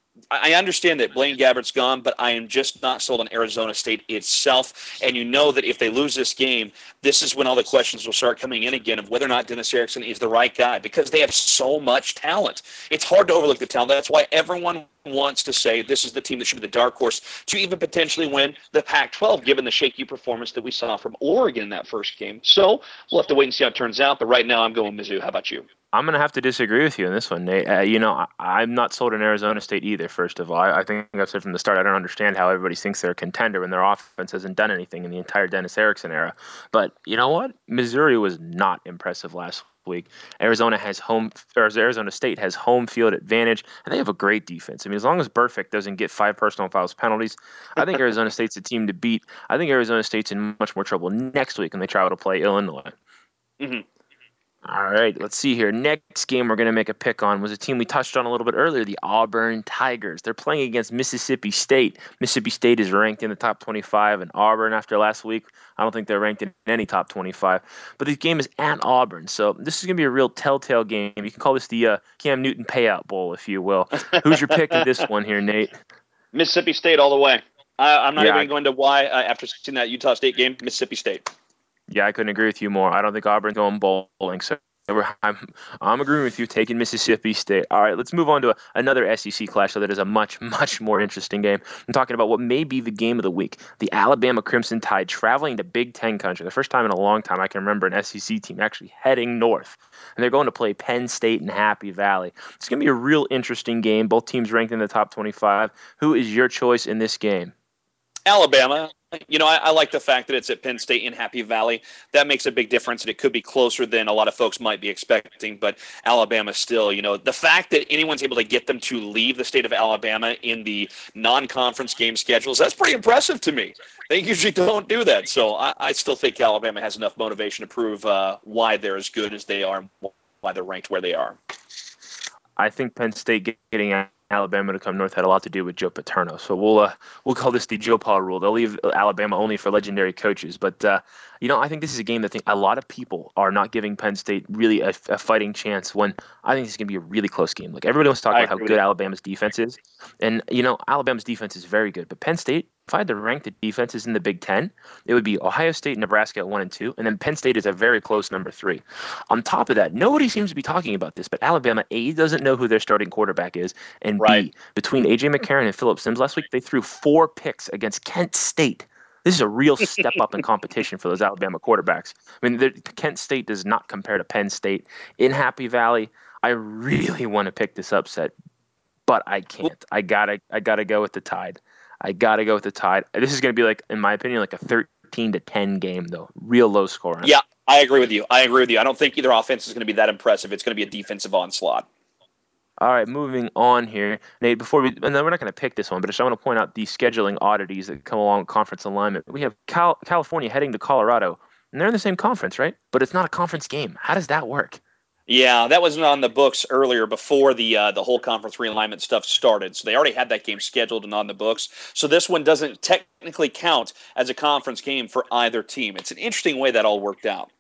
I understand that Blaine Gabbert's gone, but I am just not sold on Arizona State itself. And you know that if they lose this game, this is when all the questions will start coming in again of whether or not Dennis Erickson is the right guy, because they have so much talent. It's hard to overlook the talent. That's why everyone wants to say this is the team that should be the dark horse to even potentially win the Pac twelve, given the shaky performance that we saw from Oregon in that first game. So we'll have to wait and see how it turns out. But right now I'm going Mizzou. How about you? I'm going to have to disagree with you on this one, Nate. Uh, you know, I, I'm not sold on Arizona State either, first of all. I, I think I've said from the start, I don't understand how everybody thinks they're a contender when their offense hasn't done anything in the entire Dennis Erickson era. But you know what? Missouri was not impressive last week. Arizona has home, or Arizona State has home field advantage, and they have a great defense. I mean, as long as Burfict doesn't get five personal fouls penalties, I think Arizona State's a team to beat. I think Arizona State's in much more trouble next week when they travel to play Illinois. Mm-hmm. All right, let's see here. Next game we're going to make a pick on was a team we touched on a little bit earlier, the Auburn Tigers. They're playing against Mississippi State. Mississippi State is ranked in the top twenty-five, and Auburn, after last week, I don't think they're ranked in any top twenty-five. But this game is at Auburn, so this is going to be a real telltale game. You can call this the uh, Cam Newton Payout Bowl, if you will. Who's your pick in this one here, Nate? Mississippi State all the way. I, I'm not Yeah, even I- going to why uh, after seeing that Utah State game, Mississippi State. Yeah, I couldn't agree with you more. I don't think Auburn's going bowling, so I'm, I'm agreeing with you, taking Mississippi State. All right, let's move on to a, another S E C clash, so that is a much, much more interesting game. I'm talking about what may be the game of the week. The Alabama Crimson Tide traveling to Big Ten country. The first time in a long time I can remember an S E C team actually heading north. And they're going to play Penn State and Happy Valley. It's going to be a real interesting game. Both teams ranked in the top twenty-five. Who is your choice in this game? Alabama. You know, I, I like the fact that it's at Penn State in Happy Valley. That makes a big difference, and it could be closer than a lot of folks might be expecting. But Alabama still, you know, the fact that anyone's able to get them to leave the state of Alabama in the non-conference game schedules, that's pretty impressive to me. They usually don't do that. So I, I still think Alabama has enough motivation to prove uh, why they're as good as they are and why they're ranked where they are. I think Penn State getting Alabama to come north had a lot to do with Joe Paterno. So we'll uh, we'll call this the Joe Pa rule. They'll leave Alabama only for legendary coaches. But, uh, you know, I think this is a game that I think a lot of people are not giving Penn State really a, a fighting chance when I think this is going to be a really close game. Like, everybody wants to talk I about how agree with good you. Alabama's defense is. And, you know, Alabama's defense is very good. But Penn State, if I had to rank the defenses in the Big Ten, it would be Ohio State and Nebraska at one and two, and then Penn State is a very close number three. On top of that, nobody seems to be talking about this, but Alabama, A, doesn't know who their starting quarterback is, and Right. B, between A J McCarron and Phillip Sims last week, they threw four picks against Kent State. This is a real step up in competition for those Alabama quarterbacks. I mean, the- Kent State does not compare to Penn State. In Happy Valley, I really want to pick this upset, but I can't. I gotta, I gotta go with the Tide. I gotta go with the Tide. This is gonna be like, in my opinion, like a thirteen to ten game though, real low scoring. Yeah, I agree with you. I agree with you. I don't think either offense is going to be that impressive. It's going to be a defensive onslaught. All right, moving on here, Nate. Before we, and then we're not going to pick this one, but I just want to point out the scheduling oddities that come along with conference alignment. We have Cal- California heading to Colorado, and they're in the same conference, right? But it's not a conference game. How does that work? Yeah, that wasn't on the books earlier before the uh, the whole conference realignment stuff started. So they already had that game scheduled and on the books. So this one doesn't technically count as a conference game for either team. It's an interesting way that all worked out.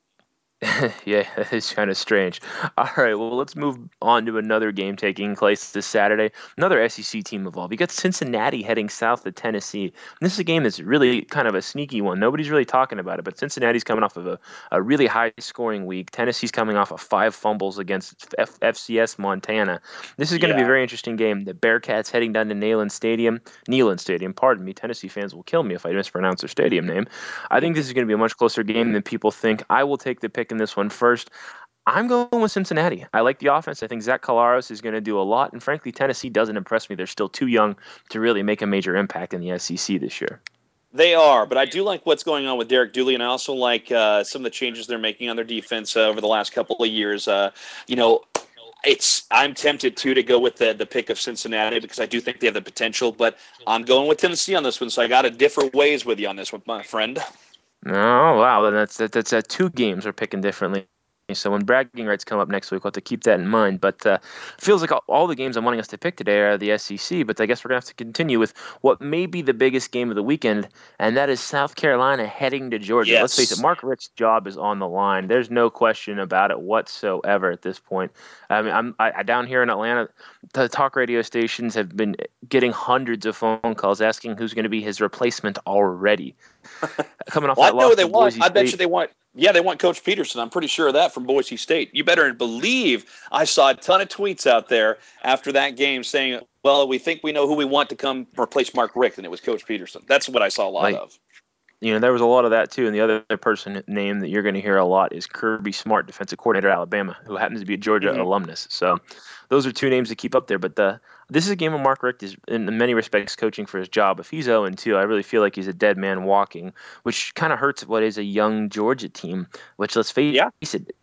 Yeah, that is kind of strange. All right, well, let's move on to another game taking place this Saturday. Another S E C team involved. You got Cincinnati heading south to Tennessee. And this is a game that's really kind of a sneaky one. Nobody's really talking about it, but Cincinnati's coming off of a, a really high-scoring week. Tennessee's coming off of five fumbles against F- FCS Montana. This is going to be a Yeah. very interesting game. The Bearcats heading down to Neyland Stadium. Neyland Stadium, pardon me. Tennessee fans will kill me if I mispronounce their stadium name. I think this is going to be a much closer game than people think. I will take the pick in this one first. I'm going with Cincinnati. I like the offense. I think Zach Collaros is going to do a lot. And frankly, Tennessee doesn't impress me. They're still too young to really make a major impact in the S E C this year. They are, but I do like what's going on with Derek Dooley, and I also like uh, some of the changes they're making on their defense uh, over the last couple of years. Uh, you know, it's I'm tempted too to go with the the pick of Cincinnati because I do think they have the potential, but I'm going with Tennessee on this one, so I got to differ ways with you on this one, my friend. Oh, wow. Then that's, that, that's uh, two games we're picking differently. So when bragging rights come up next week, we'll have to keep that in mind. But uh, it feels like all, all the games I'm wanting us to pick today are the S E C, but I guess we're going to have to continue with what may be the biggest game of the weekend, and that is South Carolina heading to Georgia. Yes. Let's face it, Mark Richt's job is on the line. There's no question about it whatsoever at this point. I mean, I'm I, down here in Atlanta, the talk radio stations have been getting hundreds of phone calls asking who's going to be his replacement already. Coming off Well, I that know loss they to want. Boise I bet State. you they want. Yeah, they want Coach Peterson. I'm pretty sure of that from Boise State. You better believe I saw a ton of tweets out there after that game saying, "Well, we think we know who we want to come replace Mark Richt," and it was Coach Peterson. That's what I saw a lot Like, of. You know, there was a lot of that too. And the other person name that you're going to hear a lot is Kirby Smart, defensive coordinator at Alabama, who happens to be a Georgia Mhm. alumnus. So those are two names to keep up there. But the, this is a game where Mark Richt is, in many respects, coaching for his job. If he's oh and two, I really feel like he's a dead man walking, which kind of hurts what is a young Georgia team, which, let's face Yeah. it,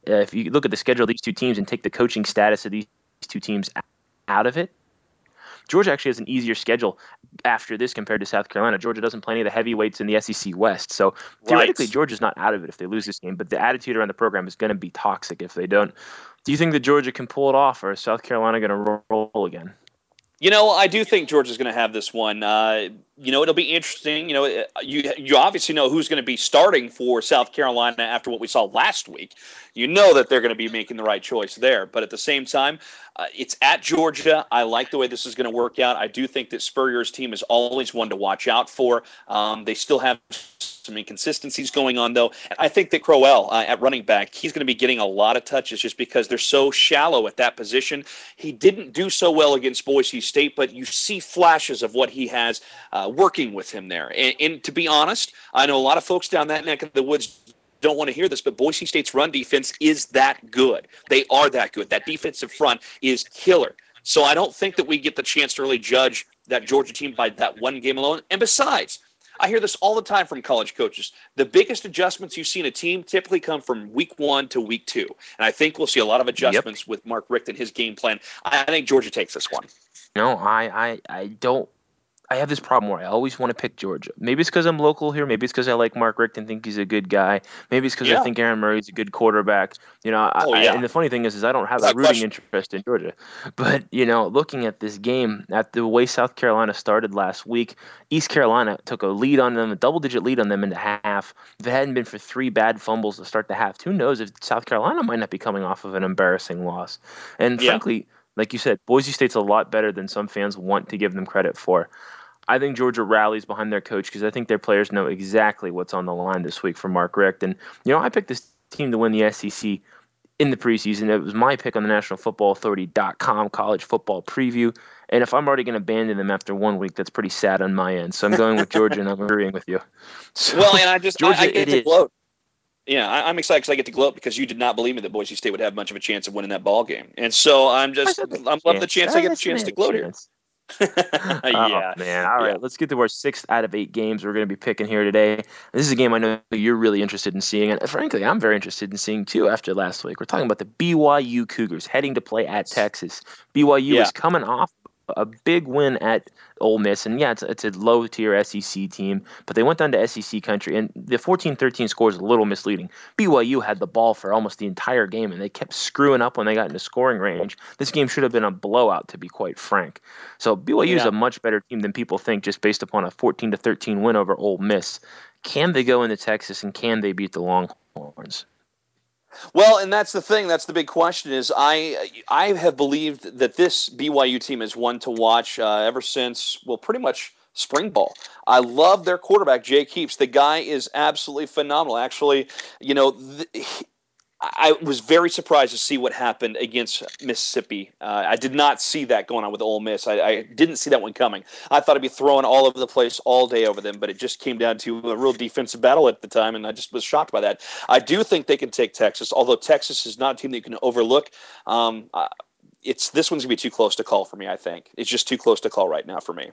uh, if you look at the schedule of these two teams and take the coaching status of these two teams out of it, Georgia actually has an easier schedule after this compared to South Carolina. Georgia doesn't play any of the heavyweights in the S E C West. So theoretically, Right. Georgia's not out of it if they lose this game, but the attitude around the program is going to be toxic if they don't. Do you think that Georgia can pull it off, or is South Carolina going to roll again? You know, I do think Georgia's going to have this one. Uh, you know, it'll be interesting. You know, you you obviously know who's going to be starting for South Carolina after what we saw last week. You know that they're going to be making the right choice there. But at the same time, uh, it's at Georgia. I like the way this is going to work out. I do think that Spurrier's team is always one to watch out for. Um, they still have some inconsistencies going on, though. I think that Crowell uh, at running back, he's going to be getting a lot of touches just because they're so shallow at that position. He didn't do so well against Boise State, but you see flashes of what he has uh, working with him there. And, and to be honest, I know a lot of folks down that neck of the woods don't want to hear this, but Boise State's run defense is that good. They are that good. That defensive front is killer. So I don't think that we get the chance to really judge that Georgia team by that one game alone. And besides, I hear this all the time from college coaches. The biggest adjustments you see in a team typically come from week one to week two. And I think we'll see a lot of adjustments yep. with Mark Richt and his game plan. I think Georgia takes this one. No, I, I, I don't. I have this problem where I always want to pick Georgia. Maybe it's because I'm local here. Maybe it's because I like Mark Richt and think he's a good guy. Maybe it's because yeah. I think Aaron Murray's a good quarterback. You know, I, oh, yeah. I, and the funny thing is, is I don't have Without a rooting question. interest in Georgia. But, you know, looking at this game, at the way South Carolina started last week, East Carolina took a lead on them, a double-digit lead on them into half. If it hadn't been for three bad fumbles to start the half, who knows if South Carolina might not be coming off of an embarrassing loss. And yeah. frankly, like you said, Boise State's a lot better than some fans want to give them credit for. I think Georgia rallies behind their coach because I think their players know exactly what's on the line this week for Mark Richt. And, you know, I picked this team to win the S E C in the preseason. It was my pick on the National Football Authority dot com college football preview. And if I'm already going to abandon them after one week, that's pretty sad on my end. So I'm going with Georgia, and I'm agreeing with you. So, well, and I just Georgia, I, I get it to is. gloat. Yeah, I, I'm excited because I get to gloat because you did not believe me that Boise State would have much of a chance of winning that ball game. And so I'm just I'm loving the chance I get the chance to gloat here. yeah, oh, man. All right, yeah. Let's get to our sixth out of eight games we're going to be picking here today. This is a game I know you're really interested in seeing, and frankly, I'm very interested in seeing too. After last week, we're talking about the B Y U Cougars heading to play at Texas. B Y U yeah. is coming off a big win at Ole Miss, and yeah, it's, it's a low-tier S E C team, but they went down to S E C country, and the fourteen thirteen score is a little misleading. B Y U had the ball for almost the entire game, and they kept screwing up when they got into scoring range. This game should have been a blowout, to be quite frank. So B Y U yeah. is a much better team than people think, just based upon a fourteen to thirteen win over Ole Miss. Can they go into Texas, and can they beat the Longhorns? Well, and that's the thing. That's the big question. Is I I have believed that this B Y U team is one to watch uh, ever since, well, pretty much spring ball. I love their quarterback, Jake Heaps. The guy is absolutely phenomenal. Actually, you know, th- I was very surprised to see what happened against Mississippi. Uh, I did not see that going on with Ole Miss. I, I didn't see that one coming. I thought I'd be throwing all over the place all day over them, but it just came down to a real defensive battle at the time, and I just was shocked by that. I do think they can take Texas, although Texas is not a team that you can overlook. Um, uh, it's this one's going to be too close to call for me, I think. It's just too close to call right now for me.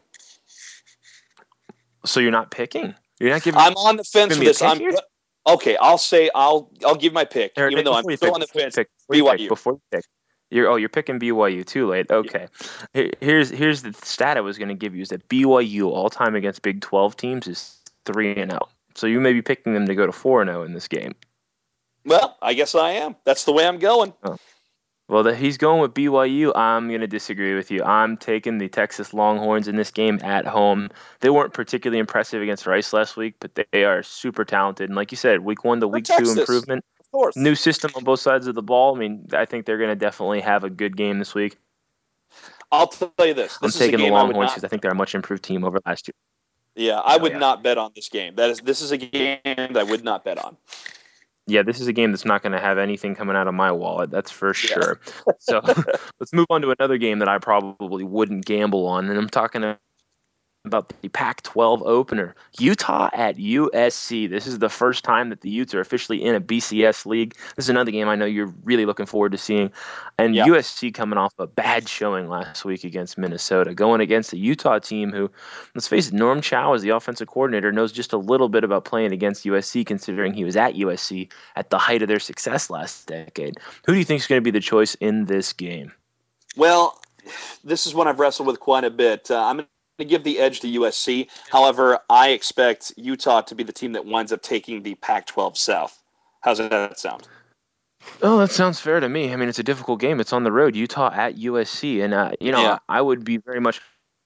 So you're not picking? You're not giving? I'm on the fence with this. I'm here? Okay, I'll say I'll I'll give my pick, Eric, even though I'm still pick, on the fence. Pick, B Y U. Pick, before you pick, you're oh you're picking B Y U too late. Okay, yeah. here's here's the stat I was going to give you is that B Y U all time against Big twelve teams is three and zero. So you may be picking them to go to four and zero in this game. Well, I guess I am. That's the way I'm going. Oh. Well, the, he's going with B Y U. I'm going to disagree with you. I'm taking the Texas Longhorns in this game at home. They weren't particularly impressive against Rice last week, but they are super talented. And like you said, week one to week two improvement. Of course. New system on both sides of the ball. I mean, I think they're going to definitely have a good game this week. I'll tell you this. this I'm taking the Longhorns because not... I think they're a much improved team over last year. Yeah, I would oh, yeah. not bet on this game. That is, this is a game that I would not bet on. Yeah, this is a game that's not going to have anything coming out of my wallet. That's for sure. Yeah. So let's move on to another game that I probably wouldn't gamble on. And I'm talking about the Pac twelve opener. Utah at U S C. This is the first time that the Utes are officially in a B C S league. This is another game I know you're really looking forward to seeing. And Yeah. U S C coming off a bad showing last week against Minnesota, going against a Utah team who, let's face it, Norm Chow as the offensive coordinator knows just a little bit about playing against U S C, considering he was at U S C at the height of their success last decade. Who do you think is going to be the choice in this game? Well, this is one I've wrestled with quite a bit. Uh, I'm going to give the edge to U S C. However, I expect Utah to be the team that winds up taking the Pac twelve South. How's that sound? Oh, that sounds fair to me. I mean, it's a difficult game. It's on the road, Utah at U S C, and uh, you know, Yeah. I, I would be very much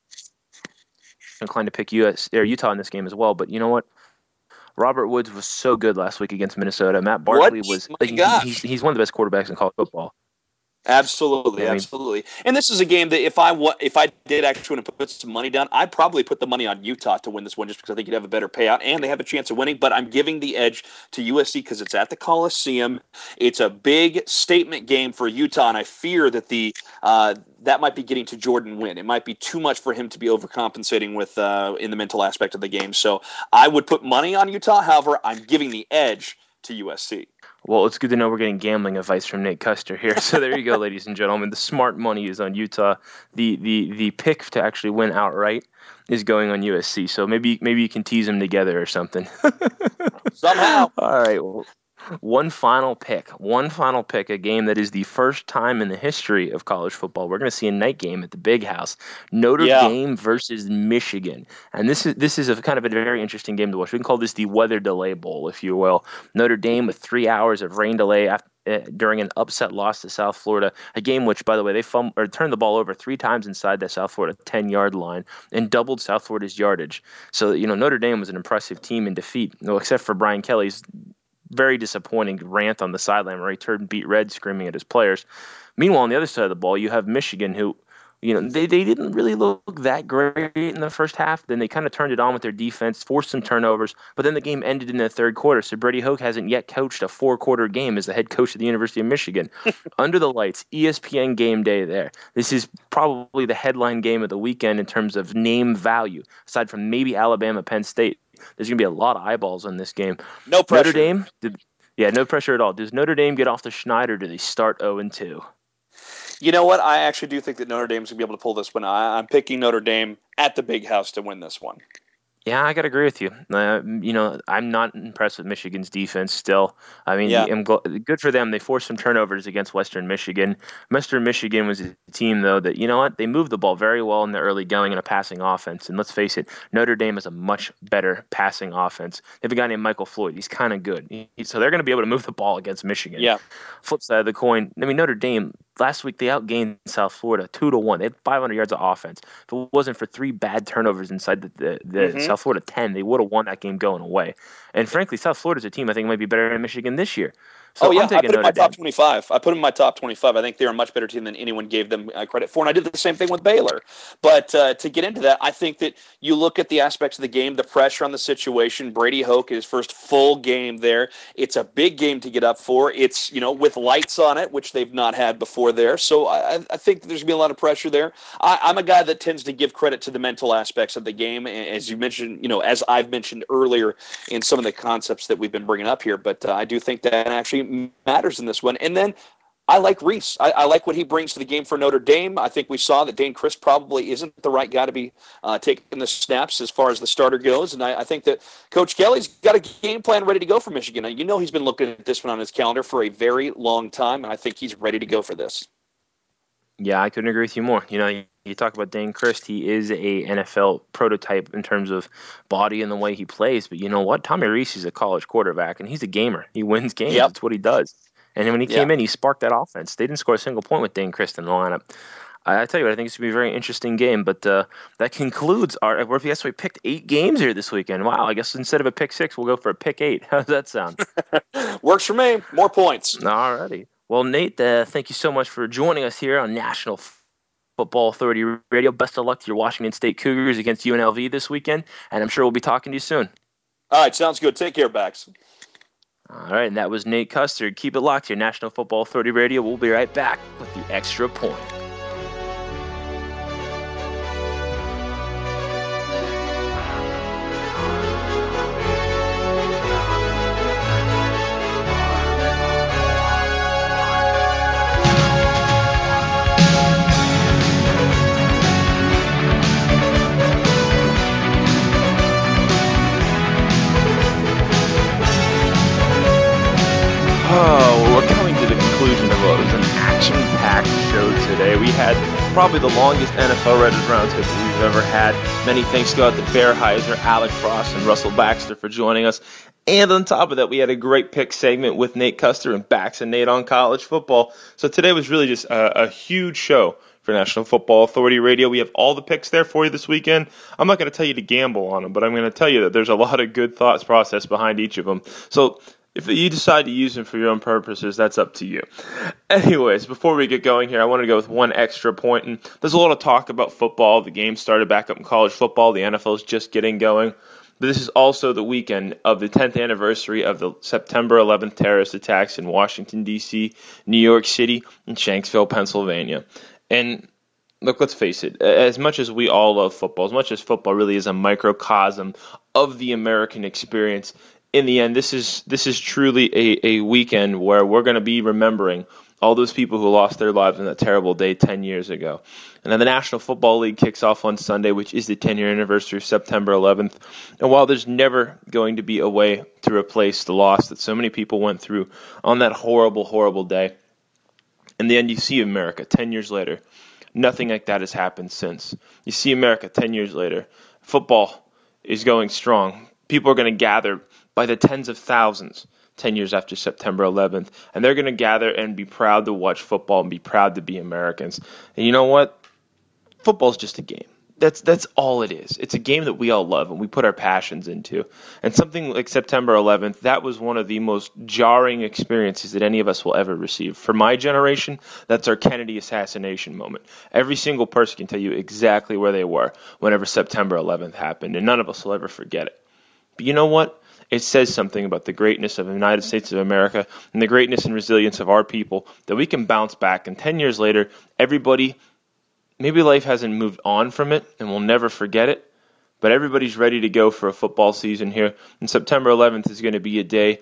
inclined to pick U S or Utah in this game as well. But you know what? Robert Woods was so good last week against Minnesota. Matt Barkley What? was My like, he- gosh. he's he's one of the best quarterbacks in college football. Absolutely, I mean- absolutely. And this is a game that if I wa- if I did actually want to put some money down, I'd probably put the money on Utah to win this one just because I think you'd have a better payout and they have a chance of winning. But I'm giving the edge to U S C because it's at the Coliseum. It's a big statement game for Utah, and I fear that the uh, that might be getting to Jordan Wynn. It might be too much for him to be overcompensating with uh, in the mental aspect of the game. So I would put money on Utah. However, I'm giving the edge to U S C. Well, it's good to know we're getting gambling advice from Nate Custer here. So there you go, ladies and gentlemen. The smart money is on Utah. The the the pick to actually win outright is going on U S C. So maybe maybe you can tease them together or something. Somehow. All right. Well, one final pick. One final pick. A game that is the first time in the history of college football we're going to see a night game at the Big House. Notre Yeah. Dame versus Michigan, and this is this is a kind of a very interesting game to watch. We can call this the weather delay bowl, if you will. Notre Dame with three hours of rain delay after. Uh, during an upset loss to South Florida, a game which, by the way, they fum- or turned the ball over three times inside that South Florida ten-yard line and doubled South Florida's yardage. So, you know, Notre Dame was an impressive team in defeat, well, except for Brian Kelly's very disappointing rant on the sideline where he turned beat red screaming at his players. Meanwhile, on the other side of the ball, you have Michigan, who, you know, they, they didn't really look that great in the first half. Then they kind of turned it on with their defense, forced some turnovers, but then the game ended in the third quarter. So Brady Hoke hasn't yet coached a four-quarter game as the head coach of the University of Michigan. Under the lights, E S P N game day there. This is probably the headline game of the weekend in terms of name value, aside from maybe Alabama, Penn State. There's going to be a lot of eyeballs on this game. No pressure. Notre Dame, did, yeah, no pressure at all. Does Notre Dame get off the Schneid, or do they start oh and two? You know what? I actually do think that Notre Dame's going to be able to pull this one. I, I'm picking Notre Dame at the Big House to win this one. Yeah, I got to agree with you. Uh, you know, I'm not impressed with Michigan's defense still. I mean, Yeah. I'm gl- good for them. They forced some turnovers against Western Michigan. Western Michigan was a team, though, that, you know what? They moved the ball very well in the early going in a passing offense. And let's face it, Notre Dame is a much better passing offense. They have a guy named Michael Floyd. He's kind of good. He, so they're going to be able to move the ball against Michigan. Yeah. Flip side of the coin, I mean, Notre Dame, last week they outgained South Florida two to one. They had five hundred yards of offense. If it wasn't for three bad turnovers inside the, the, the Mhm. South Florida ten, they would have won that game going away. And frankly, South Florida's a team I think might be better than Michigan this year. So oh, yeah. I'm I taking put him in my Notre Dame. top twenty-five. I put him in my top twenty-five. I think they're a much better team than anyone gave them uh, credit for. And I did the same thing with Baylor. But uh, to get into that, I think that you look at the aspects of the game, the pressure on the situation. Brady Hoke, his first full game there. It's a big game to get up for. It's, you know, with lights on it, which they've not had before there. So I, I think that there's going to be a lot of pressure there. I, I'm a guy that tends to give credit to the mental aspects of the game. As you mentioned, you know, as I've mentioned earlier in some of the concepts that we've been bringing up here. But uh, I do think that actually matters in this one. And then I like Reese. I, I like what he brings to the game for Notre Dame. I think we saw that Dane Chris probably isn't the right guy to be uh, taking the snaps as far as the starter goes. And I, I think that Coach Kelly's got a game plan ready to go for Michigan. And you know he's been looking at this one on his calendar for a very long time, and I think he's ready to go for this. Yeah, I couldn't agree with you more. You know, you, you talk about Dane Christ. He is a N F L prototype in terms of body and the way he plays. But you know what? Tommy Reese is a college quarterback, and he's a gamer. He wins games. Yep. That's what he does. And when he Yeah. came in, he sparked that offense. They didn't score a single point with Dane Christ in the lineup. I, I tell you what, I think it's going to be a very interesting game. But uh, that concludes our – I guess we picked eight games here this weekend. Wow, I guess instead of a pick six, we'll go for a pick eight. How does that sound? Works for me. More points. All righty. Well, Nate, uh, thank you so much for joining us here on National Football Authority Radio. Best of luck to your Washington State Cougars against U N L V this weekend, and I'm sure we'll be talking to you soon. All right, sounds good. Take care, Bax. All right, and that was Nate Custard. Keep it locked here, National Football Authority Radio. We'll be right back with the Extra Point. Well, it was an action-packed show today. We had probably the longest N F L Writers Roundtable we've ever had. Many thanks go out to Bear Heiser, Alec Frost, and Russell Baxter for joining us. And on top of that, we had a great pick segment with Nate Custer and Bax and Nate on college football. So today was really just a, a huge show for National Football Authority Radio. We have all the picks there for you this weekend. I'm not going to tell you to gamble on them, but I'm going to tell you that there's a lot of good thoughts process behind each of them. So if you decide to use them for your own purposes, that's up to you. Anyways, before we get going here, I want to go with one extra point. And there's a lot of talk about football. The game started back up in college football. The N F L is just getting going. But this is also the weekend of the tenth anniversary of the September eleventh terrorist attacks in Washington, D C, New York City, and Shanksville, Pennsylvania. And look, let's face it, as much as we all love football, as much as football really is a microcosm of the American experience, in the end, this is this is truly a, a weekend where we're going to be remembering all those people who lost their lives on that terrible day ten years ago. And then the National Football League kicks off on Sunday, which is the ten-year anniversary of September eleventh. And while there's never going to be a way to replace the loss that so many people went through on that horrible, horrible day, in the end, you see America ten years later. Nothing like that has happened since. You see America ten years later. Football is going strong. People are going to gather by the tens of thousands ten years after September eleventh, and they're going to gather and be proud to watch football and be proud to be Americans. And you know what? Football's just a game. That's that's all it is. It's a game that we all love and we put our passions into. And something like September eleventh, that was one of the most jarring experiences that any of us will ever receive. For my generation, that's our Kennedy assassination moment. Every single person can tell you exactly where they were whenever September eleventh happened, and none of us will ever forget it. But you know what? It says something about the greatness of the United States of America and the greatness and resilience of our people that we can bounce back. And ten years later, everybody, maybe life hasn't moved on from it and we'll never forget it, but everybody's ready to go for a football season here. And September eleventh is going to be a day,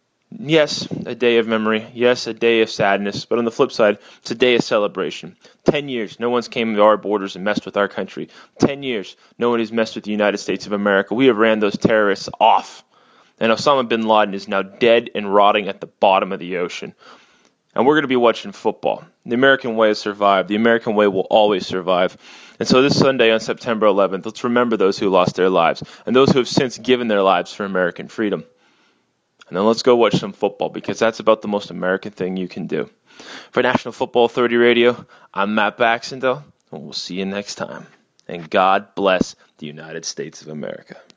yes, a day of memory, yes, a day of sadness, but on the flip side, it's a day of celebration. Ten years, no one's came to our borders and messed with our country. Ten years, no one has messed with the United States of America. We have ran those terrorists off. And Osama bin Laden is now dead and rotting at the bottom of the ocean. And we're going to be watching football. The American way has survived. The American way will always survive. And so this Sunday on September eleventh, let's remember those who lost their lives and those who have since given their lives for American freedom. And then let's go watch some football, because that's about the most American thing you can do. For National Football Authority Radio, I'm Matt Baxendale, and we'll see you next time. And God bless the United States of America.